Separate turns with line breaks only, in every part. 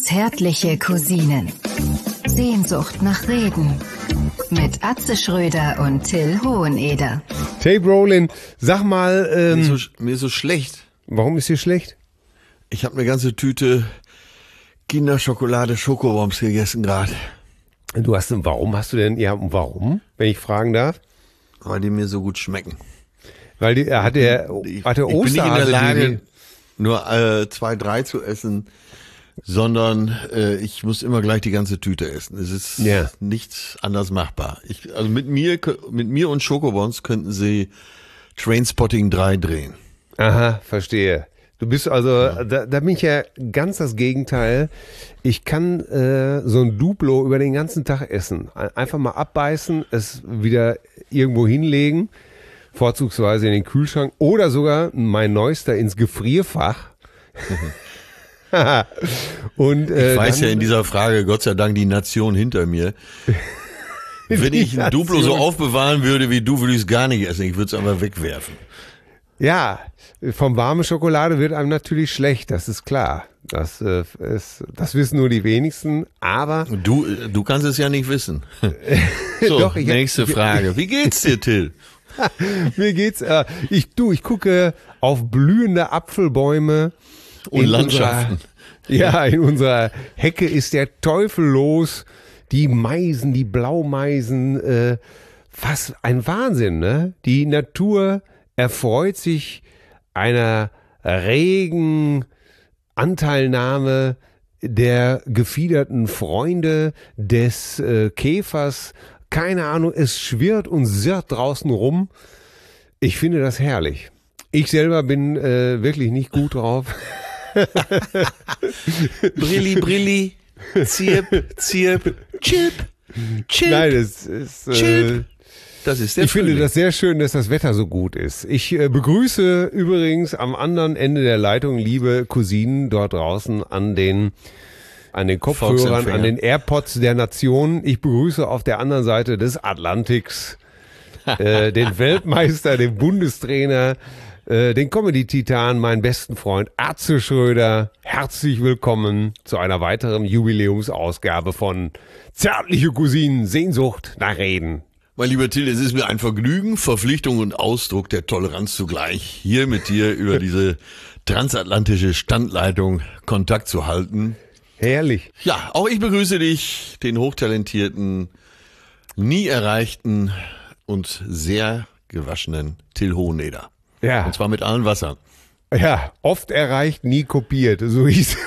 Zärtliche Cousinen. Sehnsucht nach Reden. Mit Atze Schröder und Till Hoheneder.
Hey Brolin, sag mal...
Mir ist so schlecht.
Warum ist dir schlecht?
Ich habe eine ganze Tüte Kinderschokolade Schokobombs gegessen gerade.
Warum hast du denn... Ja, warum, wenn ich fragen darf?
Weil die mir so gut schmecken.
Weil hat der
Ich bin nicht in der Lage, nur 2, 3 zu essen, sondern ich muss immer gleich die ganze Tüte essen. Es ist nicht anders machbar. Also mit mir und Schokobombs könnten sie Trainspotting 3 drehen.
Aha, verstehe. Du bist also, da bin ich ja ganz das Gegenteil. Ich kann so ein Duplo über den ganzen Tag essen. Einfach mal abbeißen, es wieder irgendwo hinlegen, vorzugsweise in den Kühlschrank oder sogar mein Neuester ins Gefrierfach. Und,
ich weiß ja in dieser Frage, Gott sei Dank, die Nation hinter mir. Wenn ich ein Duplo so aufbewahren würde wie du, würde ich es gar nicht essen. Ich würde es einfach wegwerfen.
Ja, vom warmen Schokolade wird einem natürlich schlecht, das ist klar. Das wissen nur die wenigsten, aber...
Du kannst es ja nicht wissen. So,
Doch,
nächste Frage. Wie geht's dir, Till?
Mir geht's, ich gucke auf blühende Apfelbäume.
Und Landschaften.
In unserer Hecke ist der Teufel los. Die Meisen, die Blaumeisen, was ein Wahnsinn, ne? Die Natur erfreut sich einer regen Anteilnahme der gefiederten Freunde des Käfers. Keine Ahnung, es schwirrt und sirrt draußen rum. Ich finde das herrlich. Ich selber bin wirklich nicht gut drauf.
Brilli, Brilli, Zirp, Zirp, Chip, Chip.
Nein, das ist...
Das ist
ich finde das sehr schön, dass das Wetter so gut ist. Ich begrüße übrigens am anderen Ende der Leitung liebe Cousinen dort draußen an den Kopfhörern, an den AirPods der Nation. Ich begrüße auf der anderen Seite des Atlantiks den Weltmeister, den Bundestrainer, den Comedy-Titan, meinen besten Freund Atze Schröder. Herzlich willkommen zu einer weiteren Jubiläumsausgabe von Zärtliche Cousinen, Sehnsucht nach Reden.
Mein lieber Till, es ist mir ein Vergnügen, Verpflichtung und Ausdruck der Toleranz zugleich, hier mit dir über diese transatlantische Standleitung Kontakt zu halten.
Herrlich.
Ja, auch ich begrüße dich, den hochtalentierten, nie erreichten und sehr gewaschenen Till Hoheneder.
Ja.
Und zwar mit allen Wassern.
Ja, oft erreicht, nie kopiert. So hieß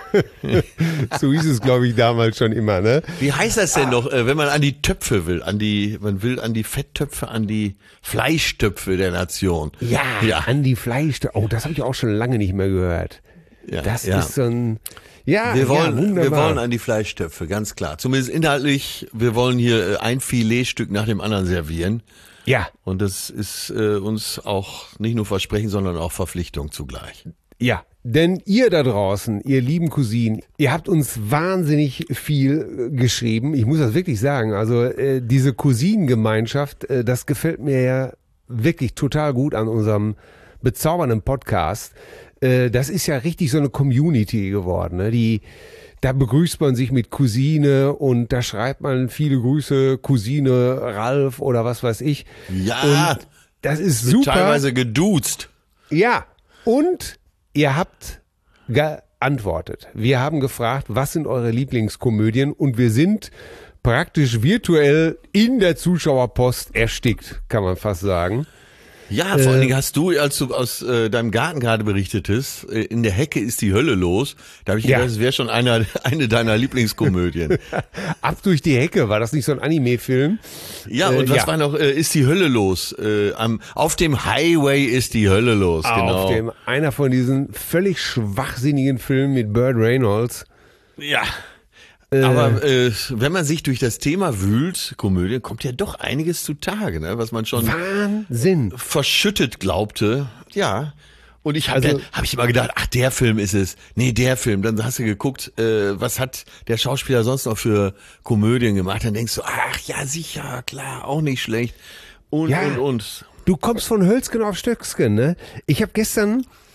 es, glaube ich, damals schon immer, ne?
Wie heißt das denn noch, wenn man an die Töpfe will? Man will an die Fetttöpfe, an die Fleischtöpfe der Nation.
Ja. An die Fleischtöpfe. Oh, das habe ich auch schon lange nicht mehr gehört.
Ja,
das ist so ein... Ja,
wir wollen
wunderbar.
an die Fleischtöpfe, ganz klar. Zumindest inhaltlich, wir wollen hier ein Filetstück nach dem anderen servieren.
Ja.
Und das ist uns auch nicht nur Versprechen, sondern auch Verpflichtung zugleich.
Ja, denn ihr da draußen, ihr lieben Cousinen, ihr habt uns wahnsinnig viel geschrieben. Ich muss das wirklich sagen. Also diese Cousinengemeinschaft, das gefällt mir ja wirklich total gut an unserem bezaubernden Podcast. Das ist ja richtig so eine Community geworden, ne? Da begrüßt man sich mit Cousine und da schreibt man viele Grüße, Cousine Ralf oder was weiß ich.
Ja,
und das ist super.
Teilweise geduzt.
Ja, und ihr habt geantwortet. Wir haben gefragt, was sind eure Lieblingskomödien? Und wir sind praktisch virtuell in der Zuschauerpost erstickt, kann man fast sagen.
Ja, vor allen Dingen hast du, als du aus deinem Garten gerade berichtetest, in der Hecke ist die Hölle los. Da habe ich gedacht, das wäre schon eine deiner Lieblingskomödien.
Ab durch die Hecke, war das nicht so ein Anime-Film?
Ja, und was war noch, ist die Hölle los? Auf dem Highway ist die Hölle los, genau.
Einer von diesen völlig schwachsinnigen Filmen mit Burt Reynolds.
Ja. Aber wenn man sich durch das Thema wühlt, Komödie, kommt ja doch einiges zutage, ne? Was man schon
Wahnsinn
verschüttet glaubte. Ja. Und ich hab ich immer gedacht, ach, der Film ist es. Nee, der Film. Dann hast du geguckt, was hat der Schauspieler sonst noch für Komödien gemacht. Dann denkst du, ach ja, sicher, klar, auch nicht schlecht. Und.
Du kommst von Hölzgen auf Stöcksken, ne? Ich habe gestern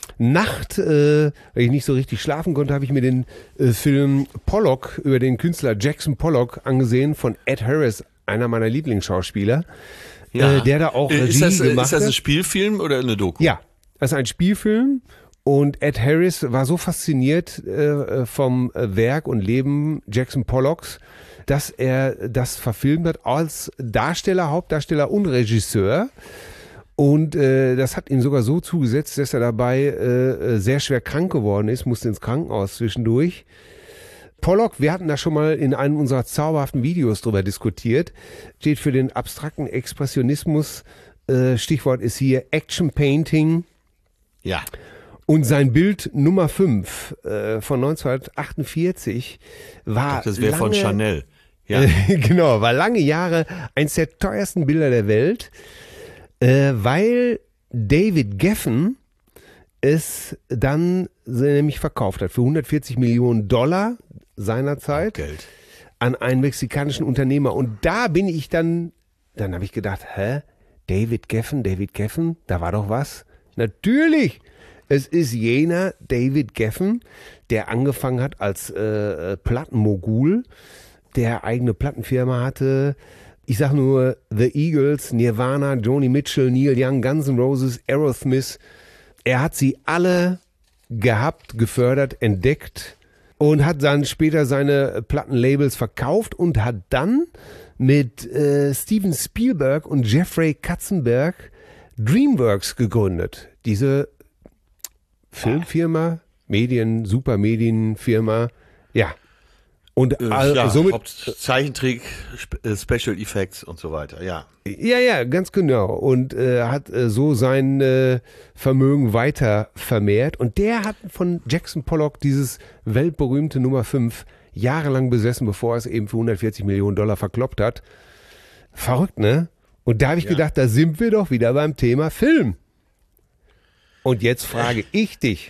Nacht, weil ich nicht so richtig schlafen konnte, habe ich mir den Film Pollock über den Künstler Jackson Pollock angesehen von Ed Harris, einer meiner Lieblingsschauspieler, der da auch Regie gemacht hat.
Ist das ein Spielfilm oder eine Doku?
Ja, das ist ein Spielfilm und Ed Harris war so fasziniert vom Werk und Leben Jackson Pollocks, dass er das verfilmt hat als Darsteller, Hauptdarsteller und Regisseur. Und das hat ihm sogar so zugesetzt, dass er dabei sehr schwer krank geworden ist, musste ins Krankenhaus zwischendurch. Pollock, wir hatten da schon mal in einem unserer zauberhaften Videos drüber diskutiert, steht für den abstrakten Expressionismus. Stichwort ist hier Action Painting.
Ja.
Und sein Bild Nummer 5 von 1948 war
das wäre von Chanel. Ja.
Genau, war lange Jahre eines der teuersten Bilder der Welt, weil David Geffen es dann nämlich verkauft hat für $140 Millionen seinerzeit
Geld
an einen mexikanischen Unternehmer. Und da bin ich dann habe ich gedacht, David Geffen, da war doch was. Natürlich, es ist jener David Geffen, der angefangen hat als Plattenmogul, der eigene Plattenfirma hatte. Ich sag nur The Eagles, Nirvana, Joni Mitchell, Neil Young, Guns N' Roses, Aerosmith. Er hat sie alle gehabt, gefördert, entdeckt und hat dann später seine Plattenlabels verkauft und hat dann mit Steven Spielberg und Jeffrey Katzenberg DreamWorks gegründet. Diese Filmfirma, Supermedienfirma, ja. Und somit
Zeichentrick, Special Effects und so weiter, ja.
Ja, ganz genau. Und hat so sein Vermögen weiter vermehrt. Und der hat von Jackson Pollock dieses weltberühmte Nummer 5 jahrelang besessen, bevor er es eben für $140 Millionen verkloppt hat. Verrückt, ne? Und da habe ich gedacht, da sind wir doch wieder beim Thema Film. Und jetzt frage ich dich.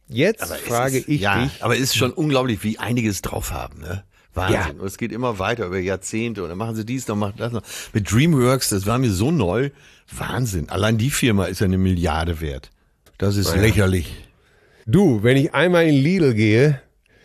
Aber es ist schon unglaublich, wie einiges drauf haben, ne? Wahnsinn. Ja. Und es geht immer weiter über Jahrzehnte und dann machen sie dies noch, machen das noch. Mit DreamWorks, das war mir so neu. Wahnsinn. Allein die Firma ist ja 1 Milliarde wert. Das ist lächerlich.
Du, wenn ich einmal in Lidl gehe,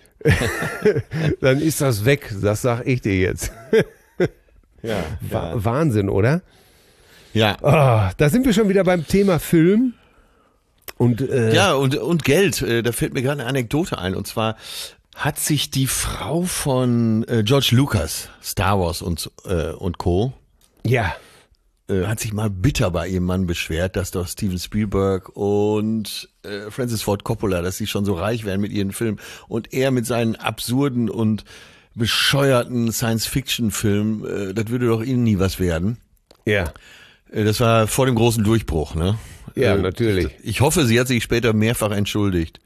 dann ist das weg. Das sag ich dir jetzt. Wahnsinn, oder?
Ja.
Oh, da sind wir schon wieder beim Thema Film. Und
Geld, da fällt mir gerade eine Anekdote ein. Und zwar hat sich die Frau von George Lucas, Star Wars und Co.
Ja.
Hat sich mal bitter bei ihrem Mann beschwert, dass doch Steven Spielberg und Francis Ford Coppola, dass sie schon so reich wären mit ihren Filmen und er mit seinen absurden und bescheuerten Science-Fiction-Filmen, das würde doch ihnen nie was werden.
Ja.
Das war vor dem großen Durchbruch, ne?
Ja, natürlich.
Ich hoffe, sie hat sich später mehrfach entschuldigt.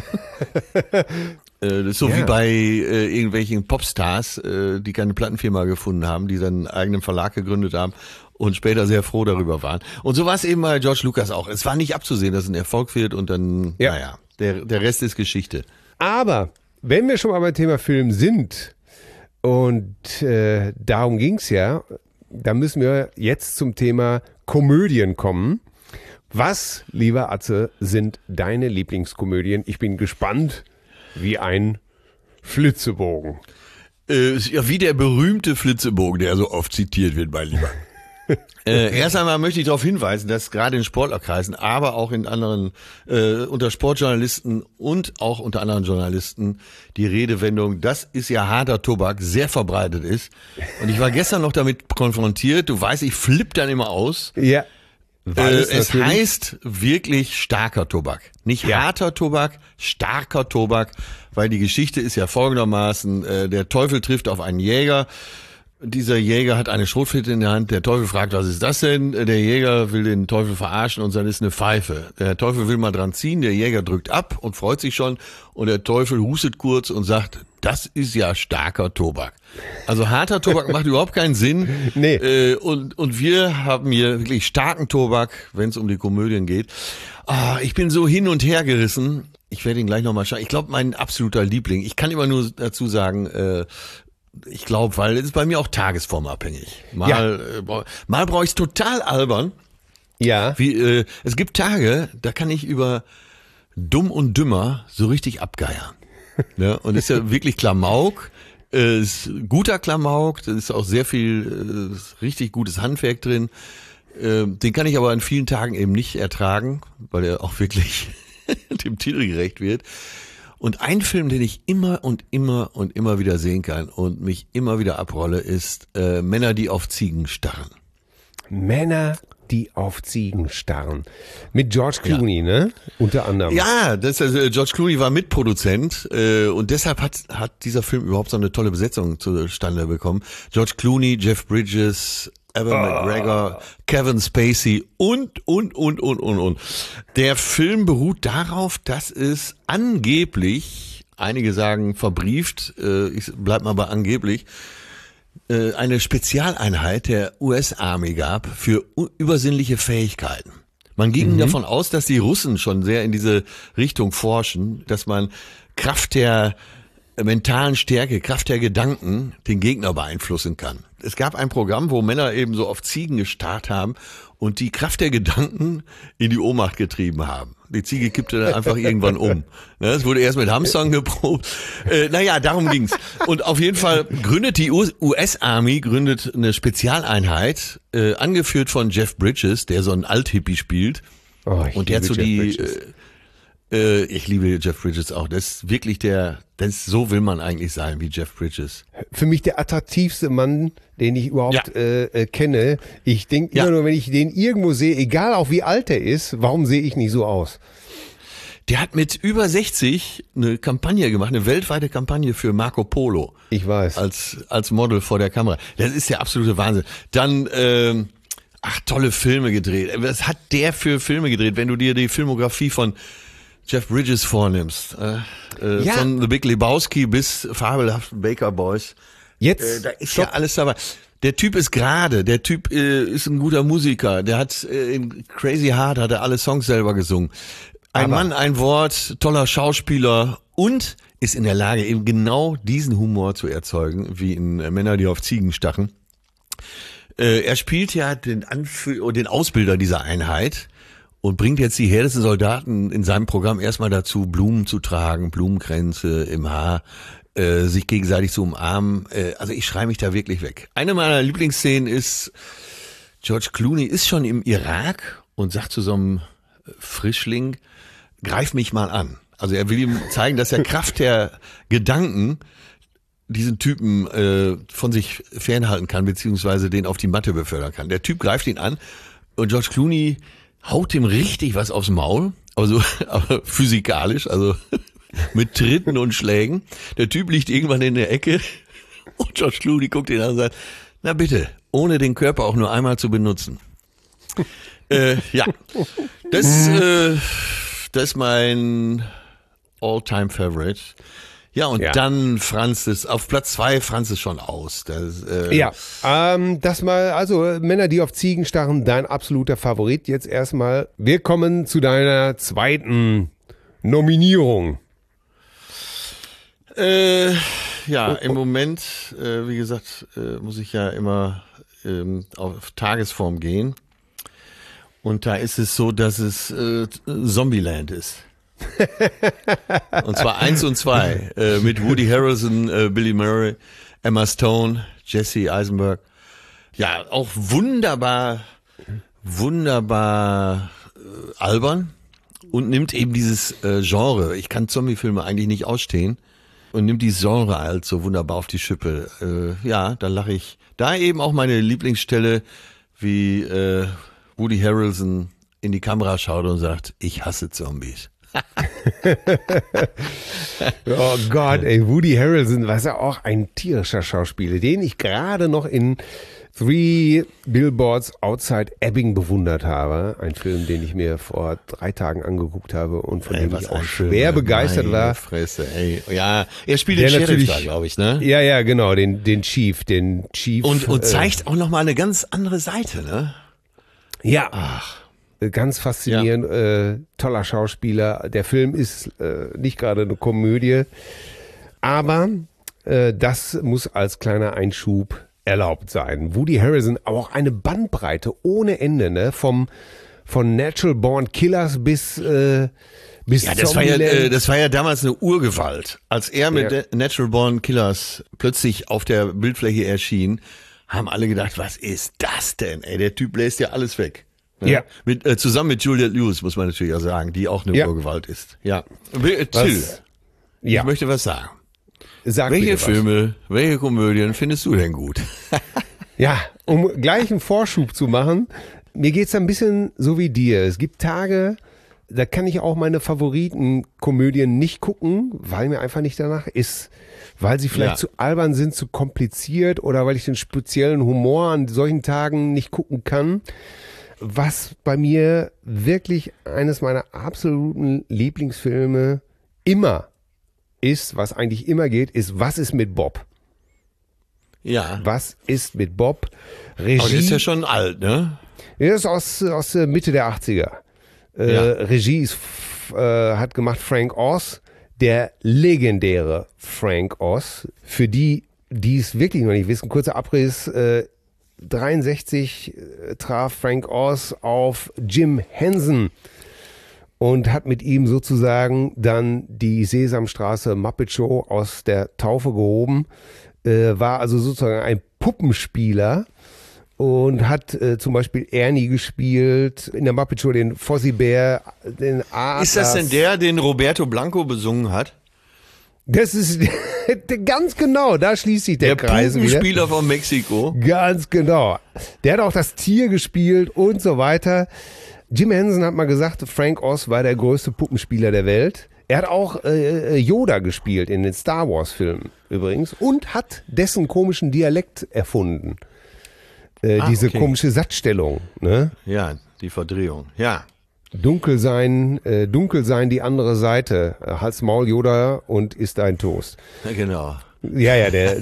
Das ist so wie bei irgendwelchen Popstars, die keine Plattenfirma gefunden haben, die seinen eigenen Verlag gegründet haben und später sehr froh darüber waren. Und so war es eben bei George Lucas auch. Es war nicht abzusehen, dass es ein Erfolg wird und dann, der Rest ist Geschichte.
Aber wenn wir schon mal beim Thema Film sind und darum ging's ja, da müssen wir jetzt zum Thema Komödien kommen. Was, lieber Atze, sind deine Lieblingskomödien? Ich bin gespannt wie ein Flitzebogen.
Ja, wie der berühmte Flitzebogen, der so oft zitiert wird, mein Lieber. Erst einmal möchte ich darauf hinweisen, dass gerade in Sportlerkreisen, aber auch in anderen, unter Sportjournalisten und auch unter anderen Journalisten die Redewendung, das ist ja harter Tobak, sehr verbreitet ist. Und ich war gestern noch damit konfrontiert, du weißt, ich flippe dann immer aus.
Ja.
Es heißt wirklich starker Tobak. Nicht harter Tobak, starker Tobak, weil die Geschichte ist ja folgendermaßen, der Teufel trifft auf einen Jäger. Dieser Jäger hat eine Schrotflinte in der Hand. Der Teufel fragt, was ist das denn? Der Jäger will den Teufel verarschen und dann ist eine Pfeife. Der Teufel will mal dran ziehen, der Jäger drückt ab und freut sich schon und der Teufel hustet kurz und sagt, das ist ja starker Tobak. Also harter Tobak macht überhaupt keinen Sinn.
Nee.
Und wir haben hier wirklich starken Tobak, wenn es um die Komödien geht. Ich bin so hin und her gerissen. Ich werde ihn gleich nochmal schauen. Ich glaube, mein absoluter Liebling. Ich kann immer nur dazu sagen, ich glaube, weil es ist bei mir auch tagesformabhängig. Mal brauche ich es total albern.
Ja.
Es gibt Tage, da kann ich über Dumm und Dümmer so richtig abgeiern. Ne? Und ist ja wirklich Klamauk, ist guter Klamauk, da ist auch sehr viel richtig gutes Handwerk drin. Den kann ich aber an vielen Tagen eben nicht ertragen, weil er auch wirklich dem Titel gerecht wird. Und ein Film, den ich immer und immer und immer wieder sehen kann und mich immer wieder abrolle, ist Männer, die auf Ziegen starren.
Männer, die auf Ziegen starren. Mit George Clooney, ne? Unter anderem.
Ja, George Clooney war Mitproduzent und deshalb hat dieser Film überhaupt so eine tolle Besetzung zustande bekommen. George Clooney, Jeff Bridges, Evan McGregor, Kevin Spacey und. Der Film beruht darauf, dass es angeblich, einige sagen verbrieft, ich bleib mal bei angeblich, eine Spezialeinheit der US-Army gab für übersinnliche Fähigkeiten. Man ging davon aus, dass die Russen schon sehr in diese Richtung forschen, dass man Kraft der mentalen Stärke, Kraft der Gedanken den Gegner beeinflussen kann. Es gab ein Programm, wo Männer eben so auf Ziegen gestarrt haben und die Kraft der Gedanken in die Ohnmacht getrieben haben. Die Ziege kippte dann einfach irgendwann um. Es wurde erst mit Hamstern geprobt. Darum ging's. Und auf jeden Fall gründet die US-Army eine Spezialeinheit, angeführt von Jeff Bridges, der so einen Alt-Hippie spielt. Und der zu ich liebe Jeff Bridges auch. Das ist wirklich so will man eigentlich sein, wie Jeff Bridges.
Für mich der attraktivste Mann, den ich überhaupt kenne. Ich denke immer nur, wenn ich den irgendwo sehe, egal auch wie alt er ist, warum sehe ich nicht so aus?
Der hat mit über 60 eine Kampagne gemacht, eine weltweite Kampagne für Marco Polo.
Ich weiß.
Als Model vor der Kamera. Das ist der absolute Wahnsinn. Dann, tolle Filme gedreht. Was hat der für Filme gedreht, wenn du dir die Filmografie von Jeff Bridges vornimmst, von The Big Lebowski bis fabelhaften Baker Boys.
Jetzt,
da ist ja alles dabei. Der Typ ist gerade, der Typ ist ein guter Musiker, der hat in Crazy Heart hat er alle Songs selber gesungen. Ein Mann, ein Wort, toller Schauspieler und ist in der Lage, eben genau diesen Humor zu erzeugen, wie in Männer, die auf Ziegen stachen. Er spielt ja den Ausbilder dieser Einheit und bringt jetzt die härtesten Soldaten in seinem Programm erstmal dazu, Blumen zu tragen, Blumenkränze im Haar, sich gegenseitig zu umarmen. Also ich schreie mich da wirklich weg. Eine meiner Lieblingsszenen ist, George Clooney ist schon im Irak und sagt zu so einem Frischling, greif mich mal an. Also er will ihm zeigen, dass er Kraft der Gedanken diesen Typen von sich fernhalten kann, beziehungsweise den auf die Matte befördern kann. Der Typ greift ihn an und George Clooney haut ihm richtig was aufs Maul, aber physikalisch, also mit Tritten und Schlägen. Der Typ liegt irgendwann in der Ecke und George Clooney guckt ihn an und sagt, na bitte, ohne den Körper auch nur einmal zu benutzen. Das ist mein All-Time-Favorite. Ja, und dann auf Platz 2 Franz ist schon aus.
Das mal, also Männer, die auf Ziegen starren, dein absoluter Favorit jetzt erstmal. Wir kommen zu deiner zweiten Nominierung.
Im Moment, wie gesagt, muss ich ja immer auf Tagesform gehen. Und da ist es so, dass es Zombieland ist. Und zwar 1 und 2 mit Woody Harrelson, Billy Murray, Emma Stone, Jesse Eisenberg. Ja, auch wunderbar albern und nimmt eben dieses Genre. Ich kann Zombiefilme eigentlich nicht ausstehen und nimmt dieses Genre halt so wunderbar auf die Schippe. Da lache ich. Da eben auch meine Lieblingsstelle, wie Woody Harrelson in die Kamera schaut und sagt, ich hasse Zombies.
Oh Gott, ey, Woody Harrelson war ja auch ein tierischer Schauspieler, den ich gerade noch in 3 Billboards Outside Ebbing bewundert habe. Ein Film, den ich mir vor 3 Tagen angeguckt habe und von dem ich auch schwer begeistert war.
Fresse, ey. Ja, er spielt den Sheriff da, glaube ich, ne?
Ja, genau, den Chief.
Und zeigt auch nochmal eine ganz andere Seite, ne?
Ja. Ach. Ganz faszinierend, toller Schauspieler. Der Film ist nicht gerade eine Komödie, aber das muss als kleiner Einschub erlaubt sein. Woody Harrelson, aber auch eine Bandbreite ohne Ende, ne? Von Natural Born Killers bis bis
das war ja damals eine Urgewalt. Als er mit Natural Born Killers plötzlich auf der Bildfläche erschien, haben alle gedacht, was ist das denn? Ey, der Typ bläst ja alles weg.
Ja.
Zusammen mit Juliette Lewis, muss man natürlich auch sagen, die auch eine Urgewalt ist. Ja. Till, ich möchte was sagen. Welche Filme, welche Komödien findest du denn gut?
Ja, um gleich einen Vorschub zu machen, mir geht's ein bisschen so wie dir. Es gibt Tage, da kann ich auch meine Favoritenkomödien nicht gucken, weil mir einfach nicht danach ist. Weil sie vielleicht zu albern sind, zu kompliziert oder weil ich den speziellen Humor an solchen Tagen nicht gucken kann. Was bei mir wirklich eines meiner absoluten Lieblingsfilme immer ist, was eigentlich immer geht, ist Was ist mit Bob?
Ja.
Was ist mit Bob? Regie.
Aber der ist ja schon alt, ne?
Der ist aus Mitte der 80er. Regie hat gemacht Frank Oz, der legendäre Frank Oz. Für die es wirklich noch nicht wissen, kurzer Abriss, 63 traf Frank Oz auf Jim Henson und hat mit ihm sozusagen dann die Sesamstraße Muppet Show aus der Taufe gehoben, war also sozusagen ein Puppenspieler und hat zum Beispiel Ernie gespielt, in der Muppet Show den Fozzie Bear, den Atlas.
Ist das denn der, den Roberto Blanco besungen hat?
Das ist ganz genau, da schließt sich der Kreis wieder. Der
Puppenspieler von Mexiko.
Ganz genau. Der hat auch das Tier gespielt und so weiter. Jim Henson hat mal gesagt, Frank Oz war der größte Puppenspieler der Welt. Er hat auch Yoda gespielt in den Star Wars Filmen übrigens und hat dessen komischen Dialekt erfunden. Diese komische Satzstellung. Ne?
Ja, die Verdrehung, ja.
Dunkel sein, die andere Seite. Hals, Maul, Yoda und isst ein Toast.
Ja, genau.
Ja, der.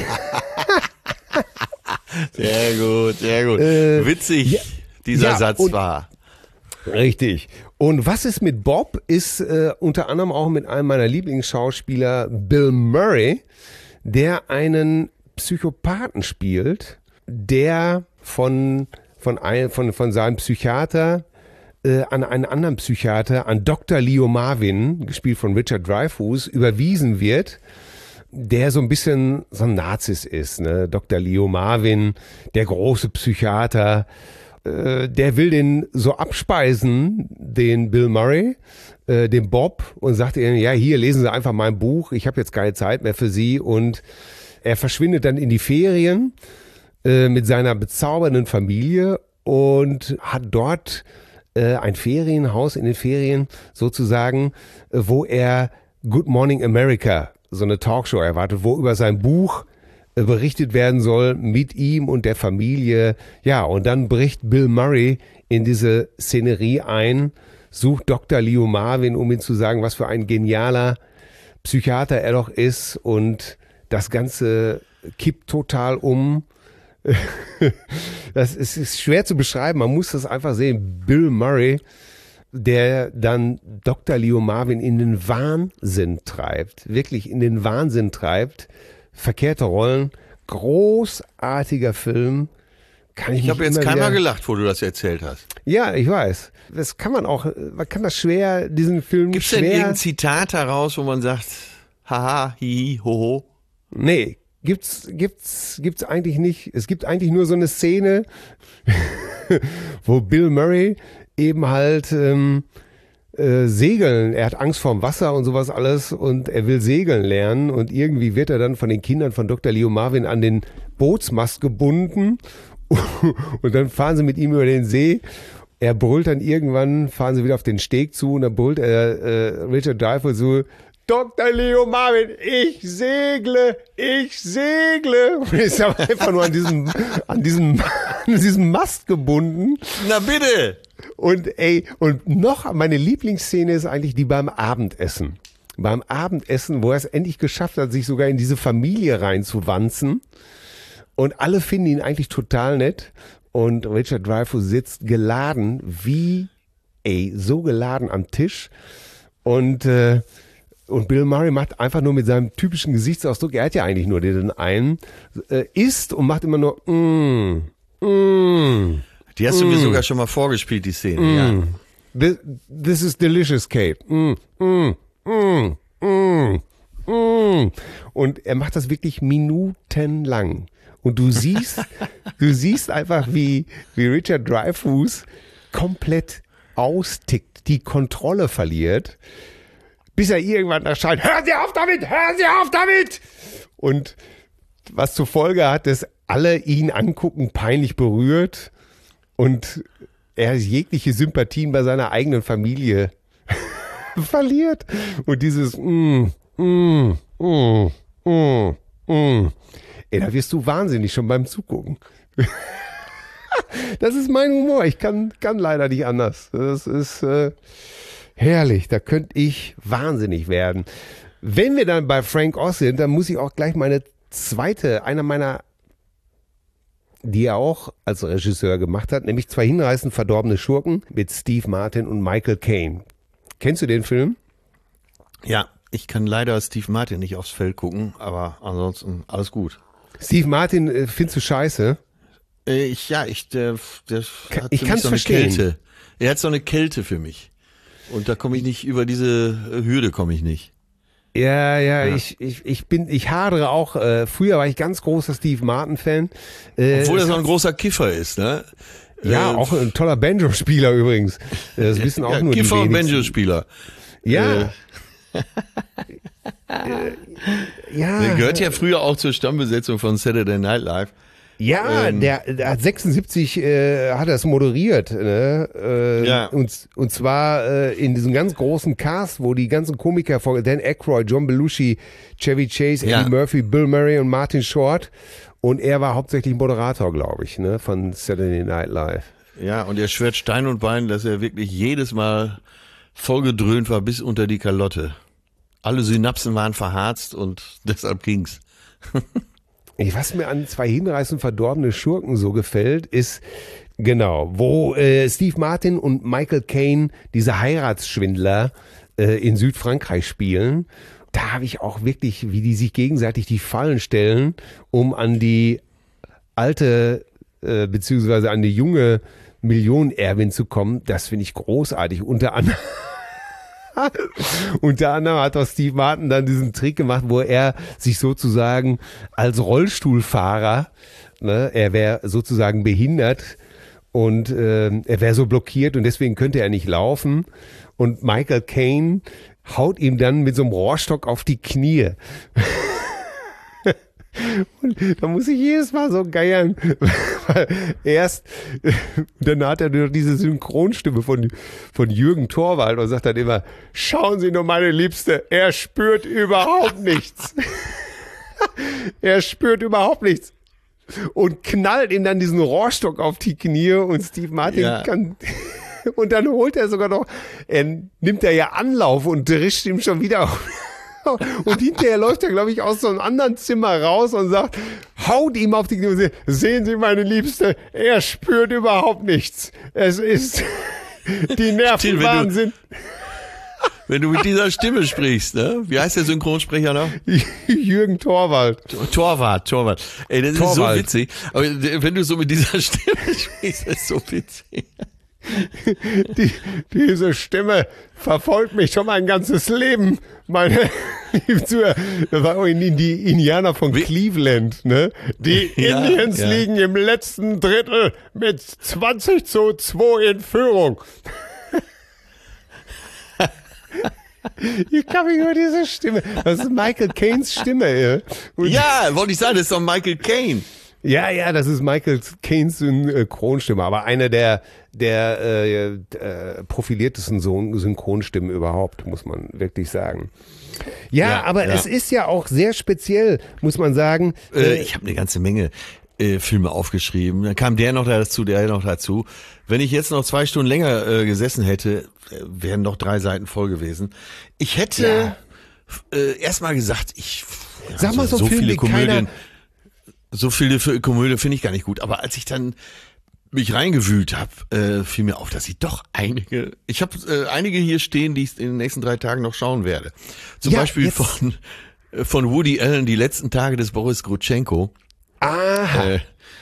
Sehr gut, sehr gut. Witzig, dieser Satz war.
Richtig. Und Was ist mit Bob ist unter anderem auch mit einem meiner Lieblingsschauspieler Bill Murray, der einen Psychopathen spielt, der von seinem Psychiater an einen anderen Psychiater, an Dr. Leo Marvin, gespielt von Richard Dreyfuss, überwiesen wird, der so ein bisschen so ein Nazis ist. Ne? Dr. Leo Marvin, der große Psychiater, der will den so abspeisen, den Bill Murray, den Bob, und sagt ihm, ja, hier, lesen Sie einfach mein Buch, ich habe jetzt keine Zeit mehr für Sie. Und er verschwindet dann in die Ferien mit seiner bezaubernden Familie und hat dort ein Ferienhaus in den Ferien sozusagen, wo er Good Morning America, so eine Talkshow erwartet, wo über sein Buch berichtet werden soll mit ihm und der Familie. Ja, und dann bricht Bill Murray in diese Szenerie ein, sucht Dr. Leo Marvin, um ihm zu sagen, was für ein genialer Psychiater er doch ist, und das Ganze kippt total um. Das ist schwer zu beschreiben, man muss das einfach sehen. Bill Murray, der dann Dr. Leo Marvin in den Wahnsinn treibt, wirklich in den Wahnsinn treibt. Verkehrte Rollen, großartiger Film.
Ich habe jetzt keiner gelacht, wo du das erzählt hast.
Ja, ich weiß. Das kann man das schwer, diesen Film
Gibt's denn irgendein Zitat daraus, wo man sagt, haha, hihi, hoho?
Nee. Gibt's eigentlich nicht. Es gibt eigentlich nur so eine Szene, wo Bill Murray eben halt segeln. Er hat Angst vorm Wasser und sowas alles und er will segeln lernen, und irgendwie wird er dann von den Kindern von Dr. Leo Marvin an den Bootsmast gebunden und dann fahren sie mit ihm über den See. Er brüllt dann irgendwann, fahren sie wieder auf den Steg zu, und dann brüllt Richard Dreyfuss so: Dr. Leo Marvin, ich segle. Und ist aber einfach nur an diesem Mast gebunden.
Na bitte!
Und meine Lieblingsszene ist eigentlich die beim Abendessen. Beim Abendessen, wo er es endlich geschafft hat, sich sogar in diese Familie reinzuwanzen. Und alle finden ihn eigentlich total nett. Und Richard Dreyfuss sitzt geladen, so geladen am Tisch. Und Bill Murray macht einfach nur mit seinem typischen Gesichtsausdruck, er hat ja eigentlich nur den einen, isst und macht immer nur
Die hast du mir sogar schon mal vorgespielt, die Szene, ja.
this is delicious, Kate. Und er macht das wirklich minutenlang. Und du siehst einfach, wie Richard Dreyfuss komplett austickt, die Kontrolle verliert, bis er irgendwann erscheint, hören Sie auf damit! Und was zur Folge hat, dass alle ihn angucken, peinlich berührt und er jegliche Sympathien bei seiner eigenen Familie verliert. Und dieses Ey, da wirst du wahnsinnig schon beim Zugucken. Das ist mein Humor. Ich kann leider nicht anders. Das ist herrlich. Da könnte ich wahnsinnig werden. Wenn wir dann bei Frank Oz sind, dann muss ich auch gleich einer meiner, die er auch als Regisseur gemacht hat, nämlich 2 hinreißend verdorbene Schurken mit Steve Martin und Michael Caine. Kennst du den Film?
Ja, ich kann leider Steve Martin nicht aufs Feld gucken, aber ansonsten alles gut.
Steve Martin findest du scheiße?
Ich kann
es verstehen.
Kälte. Er hat so eine Kälte für mich. Und da komme ich nicht, über diese Hürde komme ich nicht.
Ja. Ich hadere auch, früher war ich ganz großer Steve Martin-Fan.
Obwohl er so ein großer Kiffer ist, ne?
Ja, auch ein toller Banjo-Spieler übrigens. Das wissen auch nur
Kiffer
die
und
wenigsten.
Banjo-Spieler.
Ja.
Der gehört ja früher auch zur Stammbesetzung von Saturday Night Live.
Ja, der hat 76 hat er es moderiert, ne? Und zwar in diesem ganz großen Cast, wo die ganzen Komiker von Dan Aykroyd, John Belushi, Chevy Chase, Eddie Murphy, Bill Murray und Martin Short, und er war hauptsächlich Moderator, glaube ich, ne, von Saturday Night Live.
Ja, und er schwört Stein und Bein, dass er wirklich jedes Mal vollgedröhnt war bis unter die Kalotte. Alle Synapsen waren verharzt und deshalb ging's.
Was mir an 2 hinreißend verdorbene Schurken so gefällt, ist, genau, wo Steve Martin und Michael Caine diese Heiratsschwindler in Südfrankreich spielen. Da habe ich auch wirklich, wie die sich gegenseitig die Fallen stellen, um an die alte beziehungsweise an die junge Millionenerbin zu kommen. Das finde ich großartig. Unter anderem hat auch Steve Martin dann diesen Trick gemacht, wo er sich sozusagen als Rollstuhlfahrer, ne, er wäre sozusagen behindert und er wäre so blockiert und deswegen könnte er nicht laufen. Und Michael Caine haut ihm dann mit so einem Rohrstock auf die Knie. Und da muss ich jedes Mal so geiern, weil dann hat er nur diese Synchronstimme von Jürgen Torwald und sagt dann immer, schauen Sie nur, meine Liebste, er spürt überhaupt nichts. Er spürt überhaupt nichts. Und knallt ihm dann diesen Rohrstock auf die Knie und Steve Martin kann... Und dann holt er sogar noch, nimmt er ja Anlauf und drischt ihm schon wieder auf. Und hinterher läuft er, glaube ich, aus so einem anderen Zimmer raus und sagt, haut ihm auf die Knie und sagt, sehen Sie, meine Liebste, er spürt überhaupt nichts. Es ist die Nervenwahnsinn.
Wenn du mit dieser Stimme sprichst, ne? Wie heißt der Synchronsprecher noch?
Jürgen Torwald.
Torwald. Ey, das ist so witzig. Aber wenn du so mit dieser Stimme sprichst, das ist so witzig.
Diese Stimme verfolgt mich schon mein ganzes Leben, meine lieben Zuhörer. Das war auch die Indianer von Cleveland, ne? Die Indians liegen im letzten Drittel mit 20:2 in Führung. Ich kann mich über diese Stimme. Das ist Michael Caines Stimme, ey.
Ja, wollte ich sagen, das ist doch Michael Caine.
Ja, das ist Michael Caines Synchronstimme, aber einer der profiliertesten Synchronstimmen überhaupt, muss man wirklich sagen. Ja, aber es ist ja auch sehr speziell, muss man sagen.
Ich habe eine ganze Menge Filme aufgeschrieben. Dann kam der noch dazu. Wenn ich jetzt noch 2 Stunden länger gesessen hätte, wären noch 3 Seiten voll gewesen. Ich hätte erstmal gesagt,
sag mal so
viele Komödien. So viele Komödien finde ich gar nicht gut. Aber als ich dann mich reingewühlt habe, fiel mir auf, dass ich doch einige hier stehen, die ich in den nächsten 3 Tagen noch schauen werde. Zum Beispiel von Woody Allen, Die letzten Tage des Boris Grutschenko.
Aha.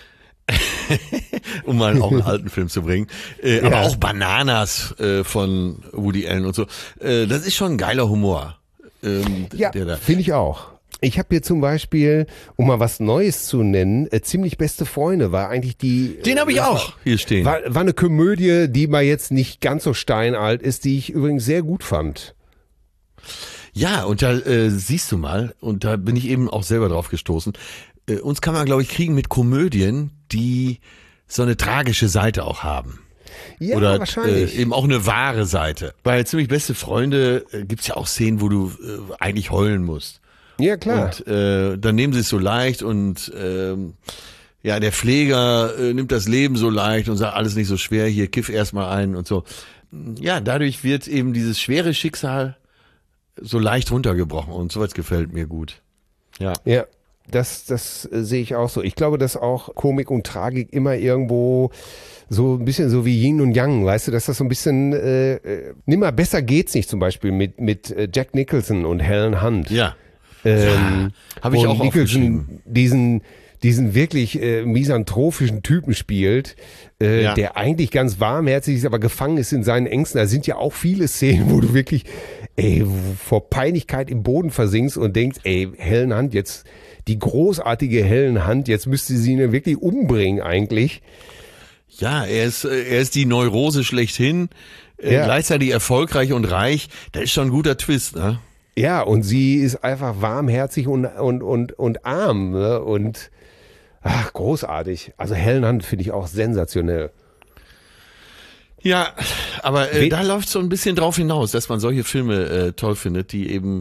Um mal auch einen alten Film zu bringen. Aber auch Bananas von Woody Allen und so. Das ist schon ein geiler Humor.
Ja, finde ich auch. Ich habe hier zum Beispiel, um mal was Neues zu nennen, ziemlich beste Freunde war eigentlich die.
Den habe ich auch hier stehen.
War eine Komödie, die mal jetzt nicht ganz so steinalt ist, die ich übrigens sehr gut fand.
Ja, und da siehst du mal, und da bin ich eben auch selber drauf gestoßen. Uns kann man, glaube ich, kriegen mit Komödien, die so eine tragische Seite auch haben.
Ja,
oder
wahrscheinlich.
Eben auch eine wahre Seite. Bei ziemlich beste Freunde gibt's ja auch Szenen, wo du eigentlich heulen musst.
Ja, klar.
Und dann nehmen sie es so leicht und ja, der Pfleger nimmt das Leben so leicht und sagt, alles nicht so schwer, hier kiff erstmal ein und so. Ja, dadurch wird eben dieses schwere Schicksal so leicht runtergebrochen und sowas gefällt mir gut. Ja.
Ja. Das sehe ich auch so. Ich glaube, dass auch Komik und Tragik immer irgendwo so ein bisschen so wie Yin und Yang, weißt du, dass das so ein bisschen nimmer besser geht's nicht, zum Beispiel mit Jack Nicholson und Helen Hunt.
Ja. Habe ich auch
Nicholson diesen wirklich misanthropischen Typen spielt, der eigentlich ganz warmherzig ist, aber gefangen ist in seinen Ängsten. Da sind ja auch viele Szenen, wo du wirklich vor Peinlichkeit im Boden versinkst und denkst, Helen Hunt, jetzt die großartige Helen Hunt, jetzt müsste sie ihn wirklich umbringen eigentlich.
Ja, er ist die Neurose schlechthin, gleichzeitig erfolgreich und reich. Das ist schon ein guter Twist, ne?
Ja, und sie ist einfach warmherzig und arm, ne? Und großartig. Also Helen Hunt finde ich auch sensationell.
Ja, aber da läuft so ein bisschen drauf hinaus, dass man solche Filme toll findet, die eben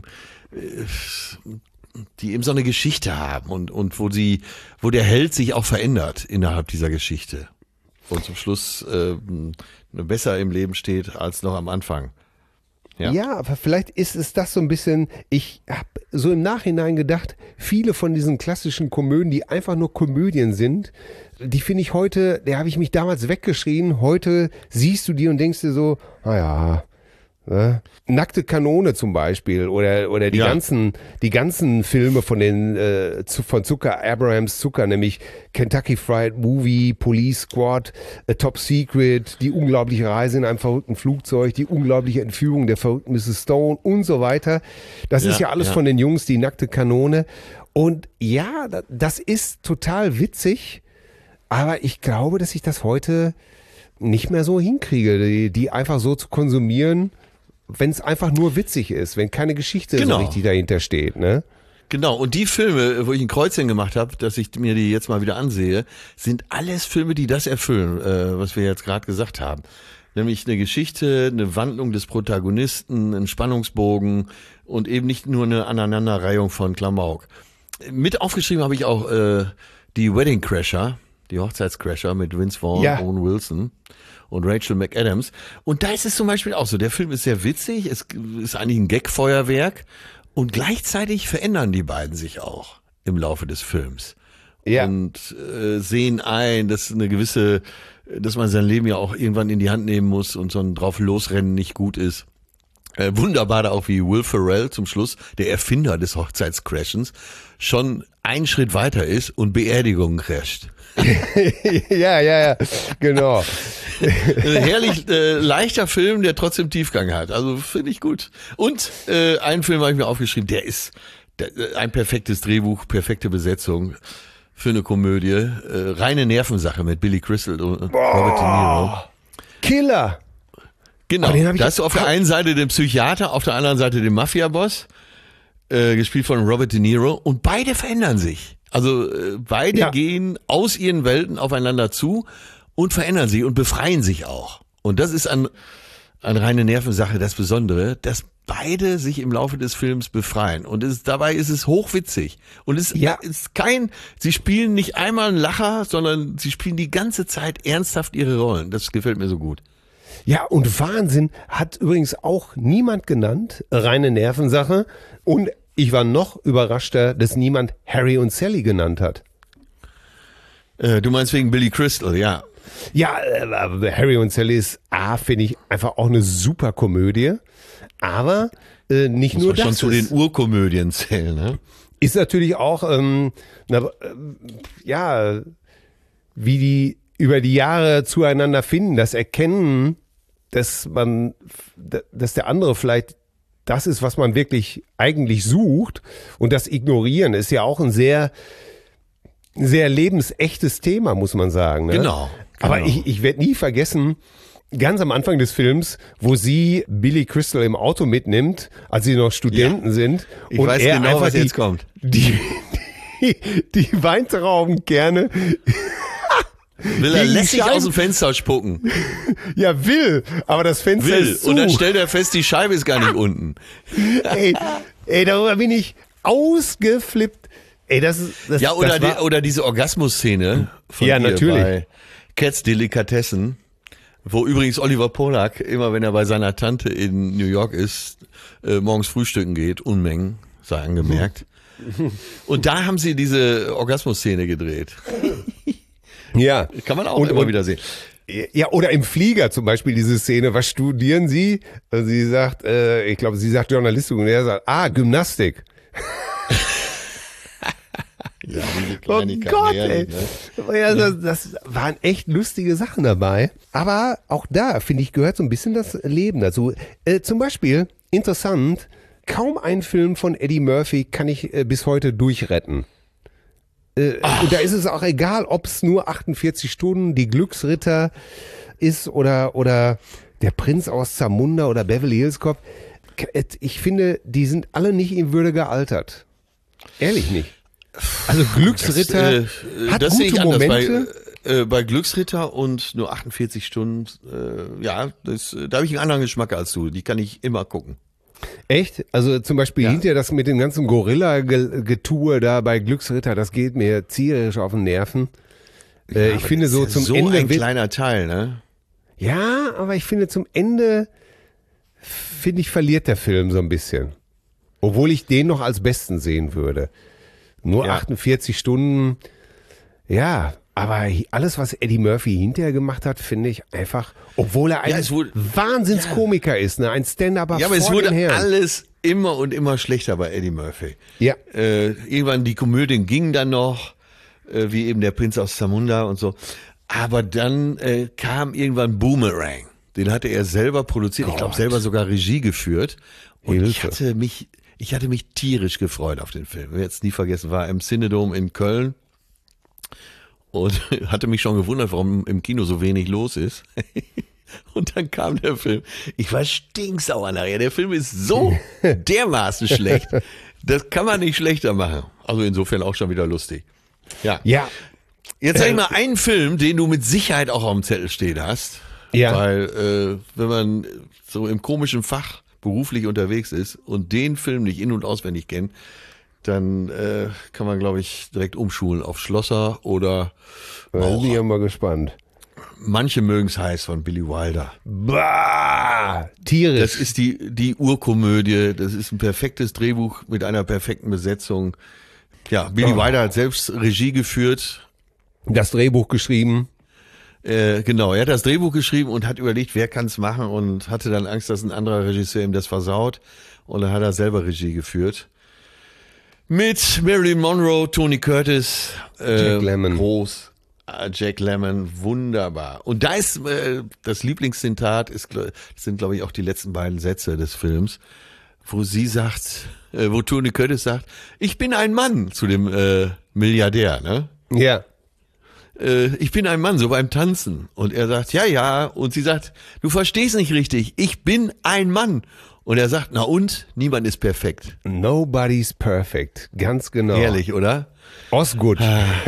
so eine Geschichte haben und wo der Held sich auch verändert innerhalb dieser Geschichte und zum Schluss besser im Leben steht als noch am Anfang.
Ja, aber vielleicht ist es das so ein bisschen, ich habe so im Nachhinein gedacht, viele von diesen klassischen Komödien, die einfach nur Komödien sind, die finde ich heute, der habe ich mich damals weggeschrien, heute siehst du die und denkst dir so, naja, ne? Nackte Kanone zum Beispiel oder die ganzen Filme von Zucker, Abrahams Zucker, nämlich Kentucky Fried Movie, Police Squad, Top Secret, die unglaubliche Reise in einem verrückten Flugzeug, die unglaubliche Entführung der verrückten Mrs. Stone und so weiter. Das ist ja alles von den Jungs, die Nackte Kanone. Und ja, das ist total witzig, aber ich glaube, dass ich das heute nicht mehr so hinkriege, die einfach so zu konsumieren, wenn es einfach nur witzig ist, wenn keine Geschichte so richtig dahinter steht, ne?
Genau, und die Filme, wo ich ein Kreuzchen gemacht habe, dass ich mir die jetzt mal wieder ansehe, sind alles Filme, die das erfüllen, was wir jetzt gerade gesagt haben. Nämlich eine Geschichte, eine Wandlung des Protagonisten, ein Spannungsbogen und eben nicht nur eine Aneinanderreihung von Klamauk. Mit aufgeschrieben habe ich auch die Wedding Crasher, die Hochzeitscrasher mit Vince Vaughn, Owen Wilson und Rachel McAdams. Und da ist es zum Beispiel auch so, der Film ist sehr witzig, es ist eigentlich ein Gag-Feuerwerk und gleichzeitig verändern die beiden sich auch im Laufe des Films. Ja. Und sehen ein, dass dass man sein Leben ja auch irgendwann in die Hand nehmen muss und so ein drauf losrennen nicht gut ist. Wunderbar da auch wie Will Ferrell zum Schluss, der Erfinder des Hochzeitscrashens, schon einen Schritt weiter ist und Beerdigungen crasht.
ja, genau.
Herrlich leichter Film, der trotzdem Tiefgang hat. Also finde ich gut. Und einen Film habe ich mir aufgeschrieben, der ist ein perfektes Drehbuch, perfekte Besetzung für eine Komödie. Reine Nervensache mit Billy Crystal und Robert De Niro.
Killer!
Genau, da hast du auf der einen Seite den Psychiater, auf der anderen Seite den Mafia-Boss, gespielt von Robert De Niro, und beide verändern sich. Also beide gehen aus ihren Welten aufeinander zu und verändern sich und befreien sich auch. Und das ist an reine Nervensache das Besondere, dass beide sich im Laufe des Films befreien. Und dabei ist es hochwitzig. Und es ist sie spielen nicht einmal einen Lacher, sondern sie spielen die ganze Zeit ernsthaft ihre Rollen. Das gefällt mir so gut.
Ja, und Wahnsinn hat übrigens auch niemand genannt, reine Nervensache. Und ich war noch überraschter, dass niemand Harry und Sally genannt hat.
Du meinst wegen Billy Crystal, ja.
Ja, Harry und Sally ist, finde ich, einfach auch eine super Komödie. Aber nicht nur das.
Muss man schon zu den Urkomödien zählen, ne?
Ist natürlich auch, wie die über die Jahre zueinander finden, das Erkennen, dass der andere vielleicht das ist, was man wirklich eigentlich sucht, und das Ignorieren ist ja auch ein sehr, sehr lebensechtes Thema, muss man sagen. Ne?
Genau.
Aber ich werde nie vergessen, ganz am Anfang des Films, wo sie Billy Crystal im Auto mitnimmt, als sie noch Studenten sind.
Ich
und
weiß
er
genau,
einfach
was jetzt kommt.
Die Weintraubenkerne
Will er lässig aus dem Fenster spucken.
Ja, will, aber das Fenster ist zu.
Und dann stellt er fest, die Scheibe ist gar nicht unten.
Ey, darüber bin ich ausgeflippt. Ey, das
ja, oder diese Orgasmus-Szene von
ja, natürlich.
Bei Cats Delikatessen, wo übrigens Oliver Polak, immer wenn er bei seiner Tante in New York ist, morgens frühstücken geht, Unmengen, sei angemerkt. Und da haben sie diese Orgasmus-Szene gedreht.
Ja.
Kann man auch immer wieder sehen.
Ja, oder im Flieger zum Beispiel diese Szene, was studieren Sie? Und sie sagt, ich glaube, sie sagt Journalistik und er sagt, Gymnastik.
Ja,
oh Gott, ey. Ne? Ja, das waren echt lustige Sachen dabei. Aber auch da, finde ich, gehört so ein bisschen das Leben dazu. Zum Beispiel, interessant, kaum ein Film von Eddie Murphy kann ich bis heute durchretten. Und da ist es auch egal, ob es nur 48 Stunden, die Glücksritter ist oder der Prinz aus Zamunda oder Beverly Hills Cop. Ich finde, die sind alle nicht in Würde gealtert. Ehrlich nicht. Also Glücksritter hat
das
gute Momente.
Bei Glücksritter und nur 48 Stunden, da habe ich einen anderen Geschmack als du. Die kann ich immer gucken.
Echt? Also zum Beispiel hinterher das mit dem ganzen Gorilla-Getue da bei Glücksritter, das geht mir zierisch auf den Nerven. Ich finde so zum
so
Ende...
ein kleiner Teil, ne?
Ja, aber ich finde zum Ende, verliert der Film so ein bisschen. Obwohl ich den noch als besten sehen würde. Nur 48 Stunden, ja... Aber alles, was Eddie Murphy hinterher gemacht hat, finde ich einfach, obwohl er ein Wahnsinnskomiker ist, ne, ein Stand-Upper.
Ja, aber es wurde alles immer und immer schlechter bei Eddie Murphy.
Ja.
Irgendwann die Komödien gingen dann noch, wie eben der Prinz aus Zamunda und so. Aber dann kam irgendwann Boomerang. Den hatte er selber produziert, ich glaube selber sogar Regie geführt. Und ich hatte mich tierisch gefreut auf den Film. Ich werde jetzt nie vergessen, war im Cinedome in Köln. Und hatte mich schon gewundert, warum im Kino so wenig los ist. Und dann kam der Film. Ich war stinksauer nachher. Der Film ist so dermaßen schlecht. Das kann man nicht schlechter machen. Also insofern auch schon wieder lustig. Ja. Jetzt sag ich mal einen Film, den du mit Sicherheit auch auf dem Zettel stehen hast.
Ja.
Weil wenn man so im komischen Fach beruflich unterwegs ist und den Film nicht in- und auswendig kennt, dann kann man, glaube ich, direkt umschulen auf Schlosser oder
da bin ich ja mal gespannt.
Manche mögen es heiß von Billy Wilder.
Bah, tierisch.
Das ist die Urkomödie, das ist ein perfektes Drehbuch mit einer perfekten Besetzung. Ja, Billy Wilder hat selbst Regie geführt.
Das Drehbuch geschrieben.
Genau, er hat das Drehbuch geschrieben und hat überlegt, wer kann es machen und hatte dann Angst, dass ein anderer Regisseur ihm das versaut. Und dann hat er selber Regie geführt. Mit Marilyn Monroe, Tony Curtis,
Jack Lemmon.
Groß, Jack Lemmon, wunderbar. Und da ist das Lieblingszitat, sind glaube ich auch die letzten beiden Sätze des Films, wo sie sagt, wo Tony Curtis sagt, ich bin ein Mann zu dem Milliardär, ne?
Ja.
Ich bin ein Mann, so beim Tanzen. Und er sagt, ja. Und sie sagt, du verstehst nicht richtig, ich bin ein Mann. Und er sagt, na und? Niemand ist perfekt.
Nobody's perfect. Ganz genau.
Ehrlich, oder?
Osgood.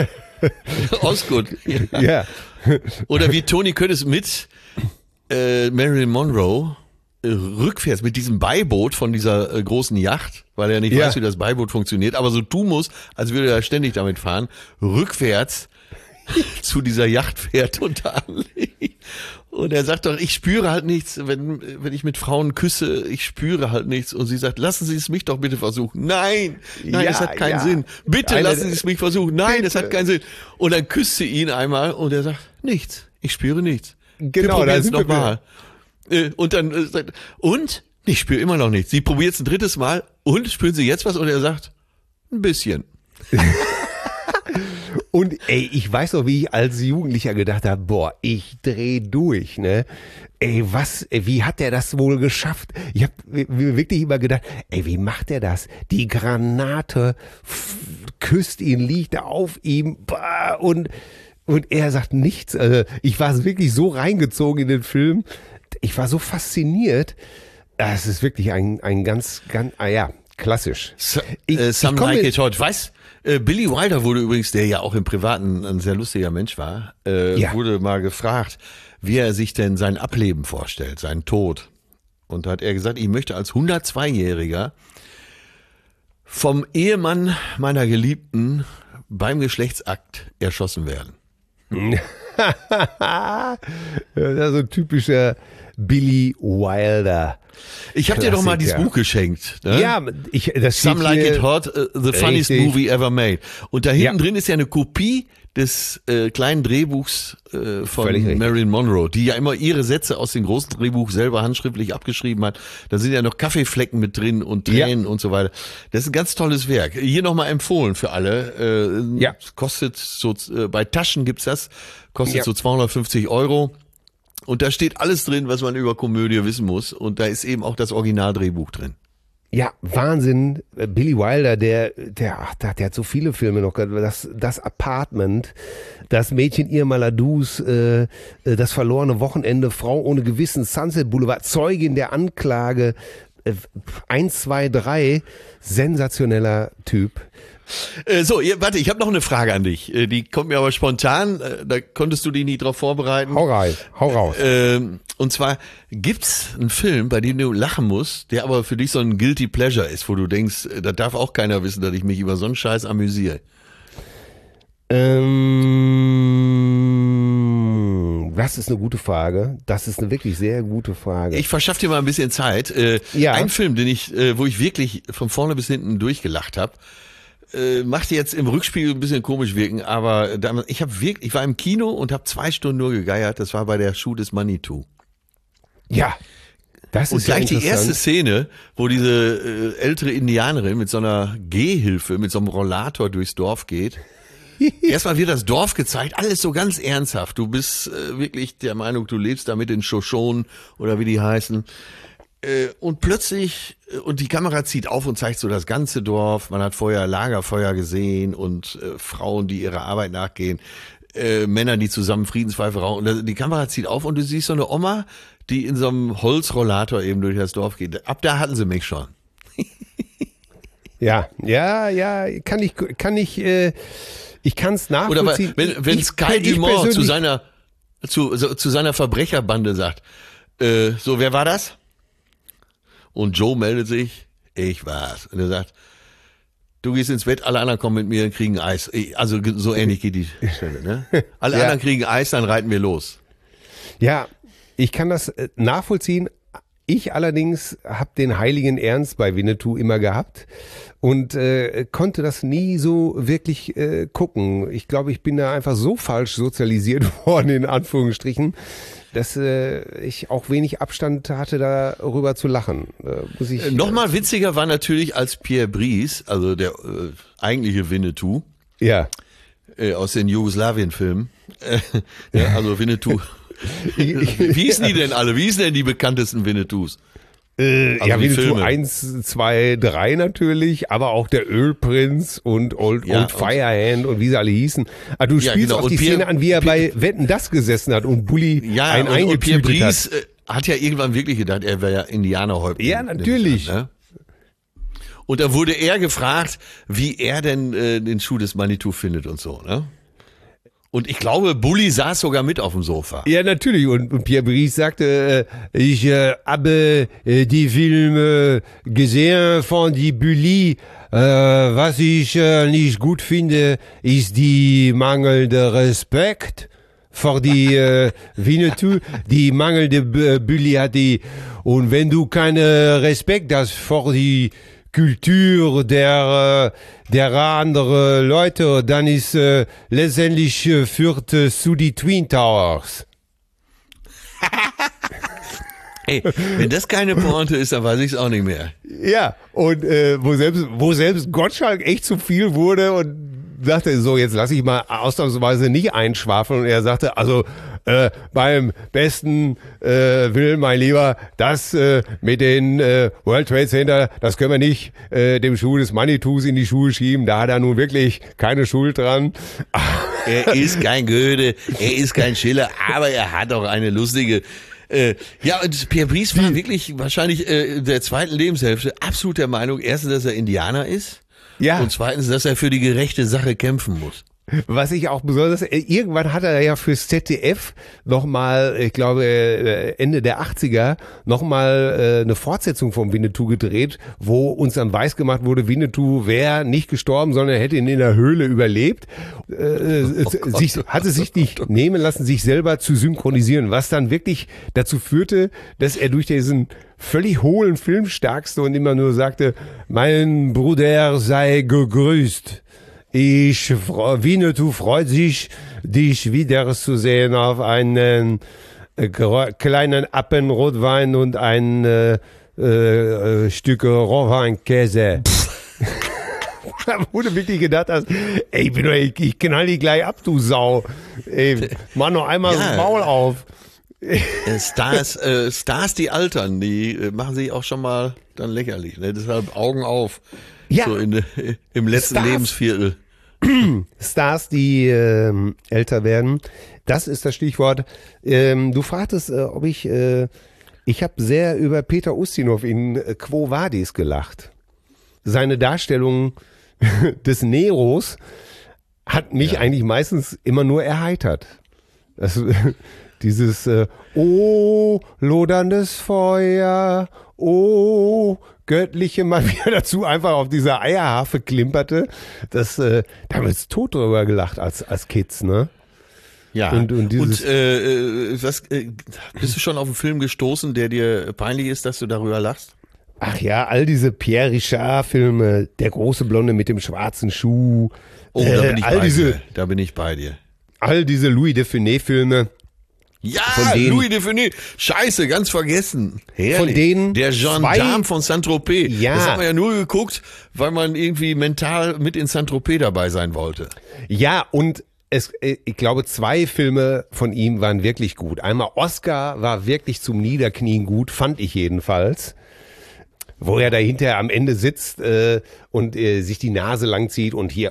Osgood.
Ja.
Oder wie Tony Curtis mit Marilyn Monroe rückwärts mit diesem Beiboot von dieser großen Yacht, weil er nicht weiß, wie das Beiboot funktioniert, aber so tun muss, als würde er ständig damit fahren, rückwärts zu dieser Yacht fährt und da anlegt. Und er sagt doch, ich spüre halt nichts, wenn ich mit Frauen küsse, ich spüre halt nichts. Und sie sagt, lassen Sie es mich doch bitte versuchen. Nein, es hat keinen Sinn. Bitte lassen Sie es mich versuchen. Nein, es hat keinen Sinn. Und dann küsst sie ihn einmal und er sagt, nichts, ich spüre nichts.
Genau,
wir es nochmal. Und dann sagt, und? Ich spüre immer noch nichts. Sie probiert es ein drittes Mal und spüren Sie jetzt was? Und er sagt, ein bisschen.
Und ey, ich weiß noch, wie ich als Jugendlicher gedacht habe, boah, ich dreh durch, ne? Ey, wie hat der das wohl geschafft? Ich habe wirklich immer gedacht, ey, wie macht der das? Die Granate küsst ihn, liegt auf ihm, und er sagt nichts. Also ich war wirklich so reingezogen in den Film. Ich war so fasziniert. Es ist wirklich ein ganz, klassisch.
Some like it hot. Weißt, Billy Wilder wurde übrigens, der ja auch im Privaten ein sehr lustiger Mensch war, wurde mal gefragt, wie er sich denn sein Ableben vorstellt, seinen Tod. Und da hat er gesagt, ich möchte als 102-Jähriger vom Ehemann meiner Geliebten beim Geschlechtsakt erschossen werden.
Das ist so ein typischer Billy Wilder.
Ich habe dir doch mal dieses Buch geschenkt. Ne?
Ja, das
Some Like It Hot, the funniest movie ever made. Und da hinten drin ist ja eine Kopie des kleinen Drehbuchs von Marilyn Monroe, die ja immer ihre Sätze aus dem großen Drehbuch selber handschriftlich abgeschrieben hat. Da sind ja noch Kaffeeflecken mit drin und Tränen und so weiter. Das ist ein ganz tolles Werk. Hier nochmal empfohlen für alle. Kostet so, bei Taschen gibt's das, kostet so 250 €. Und da steht alles drin, was man über Komödie wissen muss. Und da ist eben auch das Originaldrehbuch drin.
Ja, Wahnsinn. Billy Wilder, der hat so viele Filme noch. Das Apartment, das Mädchen Irma Ladus, das verlorene Wochenende, Frau ohne Gewissen, Sunset Boulevard, Zeugin der Anklage, 1, 2, 3, sensationeller Typ.
So, warte, ich habe noch eine Frage an dich. Die kommt mir aber spontan, da konntest du dich nicht drauf vorbereiten.
Hau raus.
Und zwar, gibt's einen Film, bei dem du lachen musst, der aber für dich so ein Guilty Pleasure ist, wo du denkst, da darf auch keiner wissen, dass ich mich über so einen Scheiß amüsiere?
Das ist eine gute Frage. Das ist eine wirklich sehr gute Frage.
Ich verschaffe dir mal ein bisschen Zeit. Ein Film, wo ich wirklich von vorne bis hinten durchgelacht habe, machte jetzt im Rückspiegel ein bisschen komisch wirken, aber ich war im Kino und habe 2 Stunden nur gegeiert. Das war bei der Schuh des Manitou.
Ja, das ist
gleich die erste Szene, wo diese ältere Indianerin mit so einer Gehhilfe, mit so einem Rollator durchs Dorf geht. Erstmal wird das Dorf gezeigt, alles so ganz ernsthaft. Du bist wirklich der Meinung, du lebst da mit den Shoshonen oder wie die heißen. Und plötzlich, und die Kamera zieht auf und zeigt so das ganze Dorf. Man hat vorher Lagerfeuer gesehen und Frauen, die ihrer Arbeit nachgehen, Männer, die zusammen Friedenspfeife rauchen. Und die Kamera zieht auf und du siehst so eine Oma, die in so einem Holzrollator eben durch das Dorf geht. Ab da hatten sie mich schon.
Ja, kann ich kann es nachvollziehen.
Oder wenn Sky Dumont zu seiner Verbrecherbande sagt, so, wer war das? Und Joe meldet sich, ich war's. Und er sagt, du gehst ins Bett, alle anderen kommen mit mir und kriegen Eis. Also so ähnlich geht die Stelle, ne? Alle anderen kriegen Eis, dann reiten wir los.
Ja, ich kann das nachvollziehen. Ich allerdings habe den heiligen Ernst bei Winnetou immer gehabt und konnte das nie so wirklich gucken. Ich glaube, ich bin da einfach so falsch sozialisiert worden, in Anführungsstrichen, dass ich auch wenig Abstand hatte, darüber zu lachen.
Nochmal witziger war natürlich, als Pierre Brice, also der eigentliche Winnetou, aus den Jugoslawien-Filmen, also Winnetou. Wie hießen die denn alle? Wie hießen denn die bekanntesten Winnetous?
Also Winnetou 1, 2, 3 natürlich, aber auch der Ölprinz und Old Firehand und wie sie alle hießen. Aber du spielst auch die Szene an, wie er bei Wetten, das gesessen hat und Bulli eingetütet
und Pierre Brice hat ja irgendwann wirklich gedacht, er wäre ja Indianerhäuptling.
Ja, natürlich.
Ne? Und da wurde er gefragt, wie er denn den Schuh des Manitou findet und so, ne? Und ich glaube, Bulli saß sogar mit auf dem Sofa.
Ja, natürlich. Und Pierre Brice sagte, ich habe die Filme gesehen von die Bulli. Was ich nicht gut finde, ist die mangelnde Respekt vor die Winnetou. Die mangelnde Bulli hat die. Und wenn du keine Respekt hast vor die Kultur der andere Leute, dann ist letztendlich führt zu die Twin Towers.
Ey, wenn das keine Pointe ist, dann weiß ich es auch nicht mehr.
Ja, und wo selbst Gottschalk echt zu viel wurde und sagte, so, jetzt lasse ich mal ausnahmsweise nicht einschwafeln. Und er sagte, also beim besten Willen, mein Lieber, das mit den World Trade Center, das können wir nicht dem Schuh des Manitus in die Schuhe schieben. Da hat er nun wirklich keine Schuld dran.
Er ist kein Goethe, er ist kein Schiller, aber er hat auch eine lustige... ja, und Pierre Brice war wirklich wahrscheinlich der zweiten Lebenshälfte absolut der Meinung, erstens, dass er Indianer ist und zweitens, dass er für die gerechte Sache kämpfen muss.
Was ich auch besonders, irgendwann hat er ja fürs ZDF nochmal, ich glaube Ende der 80er, nochmal eine Fortsetzung vom Winnetou gedreht, wo uns dann weiß gemacht wurde, Winnetou wäre nicht gestorben, sondern hätte ihn in der Höhle überlebt. Hatte sich nicht nehmen lassen, sich selber zu synchronisieren, was dann wirklich dazu führte, dass er durch diesen völlig hohlen Filmstarkste und immer nur sagte, mein Bruder sei gegrüßt. Winnetou freut sich, dich wiederzusehen auf einen kleinen Appenrotwein und ein Stück Rohweinkäse. Da wurde wirklich gedacht, ich knall dich gleich ab, du Sau. Ey, mach noch einmal das Maul auf.
Stars, die altern, die machen sich auch schon mal dann lächerlich. Ne? Deshalb Augen auf.
Ja.
So im letzten Lebensviertel.
Stars, die älter werden, das ist das Stichwort. Du fragtest, ob ich habe sehr über Peter Ustinov in Quo Vadis gelacht. Seine Darstellung des Neros hat mich eigentlich meistens immer nur erheitert. Dieses loderndes Feuer, göttliche mal wieder dazu einfach auf dieser Eierharfe klimperte. Da haben wir jetzt tot drüber gelacht als Kids, ne?
Ja. Und bist du schon auf einen Film gestoßen, der dir peinlich ist, dass du darüber lachst?
Ach ja, all diese Pierre Richard-Filme, der große Blonde mit dem schwarzen Schuh.
Oh, da bin ich bei dir.
All diese Louis de Funès-Filme.
Ja, Louis de Funès. Scheiße, ganz vergessen. Herrlich.
Von denen
der Gendarme von Saint-Tropez.
Ja.
Das haben wir ja nur geguckt, weil man irgendwie mental mit in Saint-Tropez dabei sein wollte.
Ja, und ich glaube, 2 Filme von ihm waren wirklich gut. Einmal Oscar war wirklich zum Niederknien gut, fand ich jedenfalls. Wo er da hinterher am Ende sitzt und sich die Nase langzieht und hier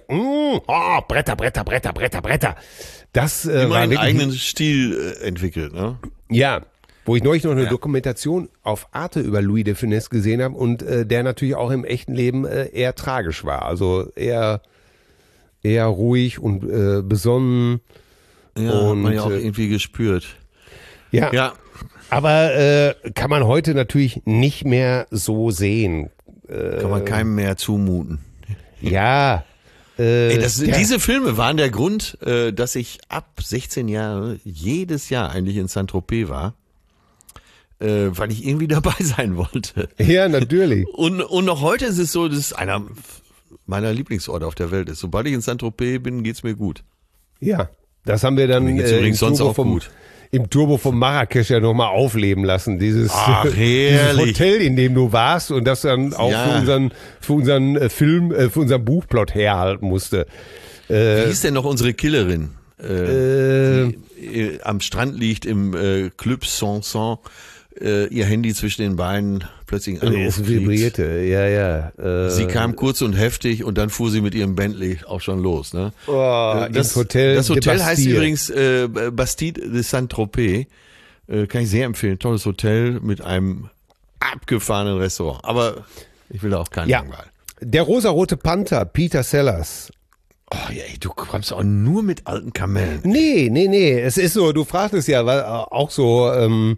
Bretter. Das war
einen
wirklich
eigenen Stil entwickelt, ne?
Ja, wo ich neulich noch eine Dokumentation auf Arte über Louis de Funès gesehen habe und der natürlich auch im echten Leben eher tragisch war. Also eher ruhig und besonnen.
Ja,
und,
hat man ja auch irgendwie gespürt.
Ja. Aber kann man heute natürlich nicht mehr so sehen.
Kann man keinem mehr zumuten.
Ja.
Diese Filme waren der Grund, dass ich ab 16 Jahre jedes Jahr eigentlich in Saint-Tropez war, weil ich irgendwie dabei sein wollte.
Ja, natürlich.
Und noch heute ist es so, dass es einer meiner Lieblingsorte auf der Welt ist. Sobald ich in Saint-Tropez bin, geht's mir gut.
Ja, das haben wir dann im Turbo von Marrakesch ja nochmal aufleben lassen. Dieses Hotel, in dem du warst und das dann auch für unseren Film, für unseren Buchplot herhalten musste.
Wie hieß denn noch unsere Killerin? Die am Strand liegt im Club Sanson, ihr Handy zwischen den Beinen plötzlich
es vibrierte, ja.
Sie kam kurz und heftig und dann fuhr sie mit ihrem Bentley auch schon los. Ne?
Das Hotel
heißt übrigens Bastide de Saint-Tropez. Kann ich sehr empfehlen. Tolles Hotel mit einem abgefahrenen Restaurant. Aber ich will da auch keinen langweilen.
Der rosarote Panther, Peter Sellers.
Oh ja, du kommst auch nur mit alten Kamellen.
Nee. Es ist so, du fragtest ja auch so,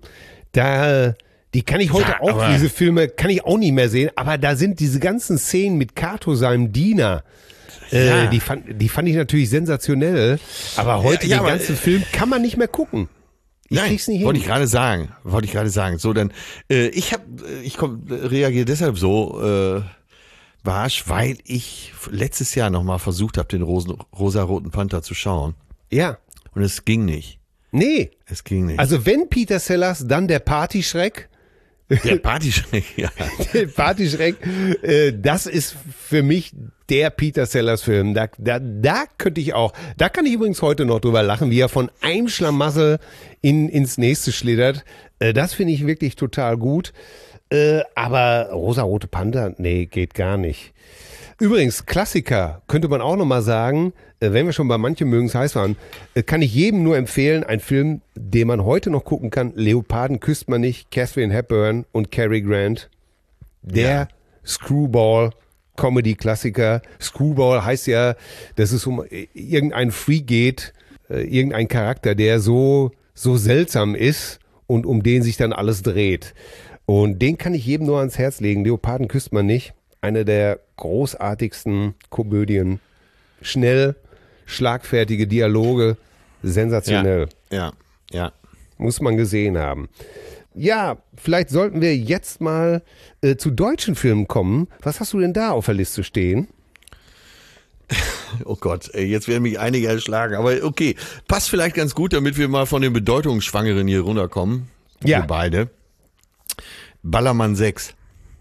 die kann ich heute auch, diese Filme kann ich auch nicht mehr sehen, aber da sind diese ganzen Szenen mit Kato, seinem Diener, die fand ich natürlich sensationell, aber heute den ganzen Film kann man nicht mehr gucken. Ich krieg's nicht hin.
Wollte ich gerade sagen. So, dann, ich reagiere deshalb so, barsch, weil ich letztes Jahr nochmal versucht habe, den rosaroten Panther zu schauen.
Ja.
Und es ging nicht.
Nee.
Es ging nicht.
Also wenn Peter Sellers, dann der Partyschreck,
Der Partyschreck, ja.
Der Partyschreck, das ist für mich der Peter Sellers Film. Da könnte ich auch, da kann ich übrigens heute noch drüber lachen, wie er von einem Schlamassel ins nächste schlittert. Das finde ich wirklich total gut. Aber Rosa-Rote Panther, nee, geht gar nicht. Übrigens, Klassiker, könnte man auch nochmal sagen, wenn wir schon bei manchen mögen's heiß waren, kann ich jedem nur empfehlen, ein Film, den man heute noch gucken kann, Leoparden küsst man nicht, Katharine Hepburn und Cary Grant. Der Screwball-Comedy-Klassiker. Screwball heißt ja, dass es um irgendeinen Freak geht, irgendein Charakter, der so seltsam ist und um den sich dann alles dreht. Und den kann ich jedem nur ans Herz legen. Leoparden küsst man nicht. Eine der großartigsten Komödien. Schnell, schlagfertige Dialoge, sensationell.
Ja.
Muss man gesehen haben. Ja, vielleicht sollten wir jetzt mal zu deutschen Filmen kommen. Was hast du denn da auf der Liste stehen?
Oh Gott, jetzt werden mich einige erschlagen. Aber okay, passt vielleicht ganz gut, damit wir mal von den Bedeutungsschwangeren hier runterkommen.
Ja.
Wir beide. Ballermann 6.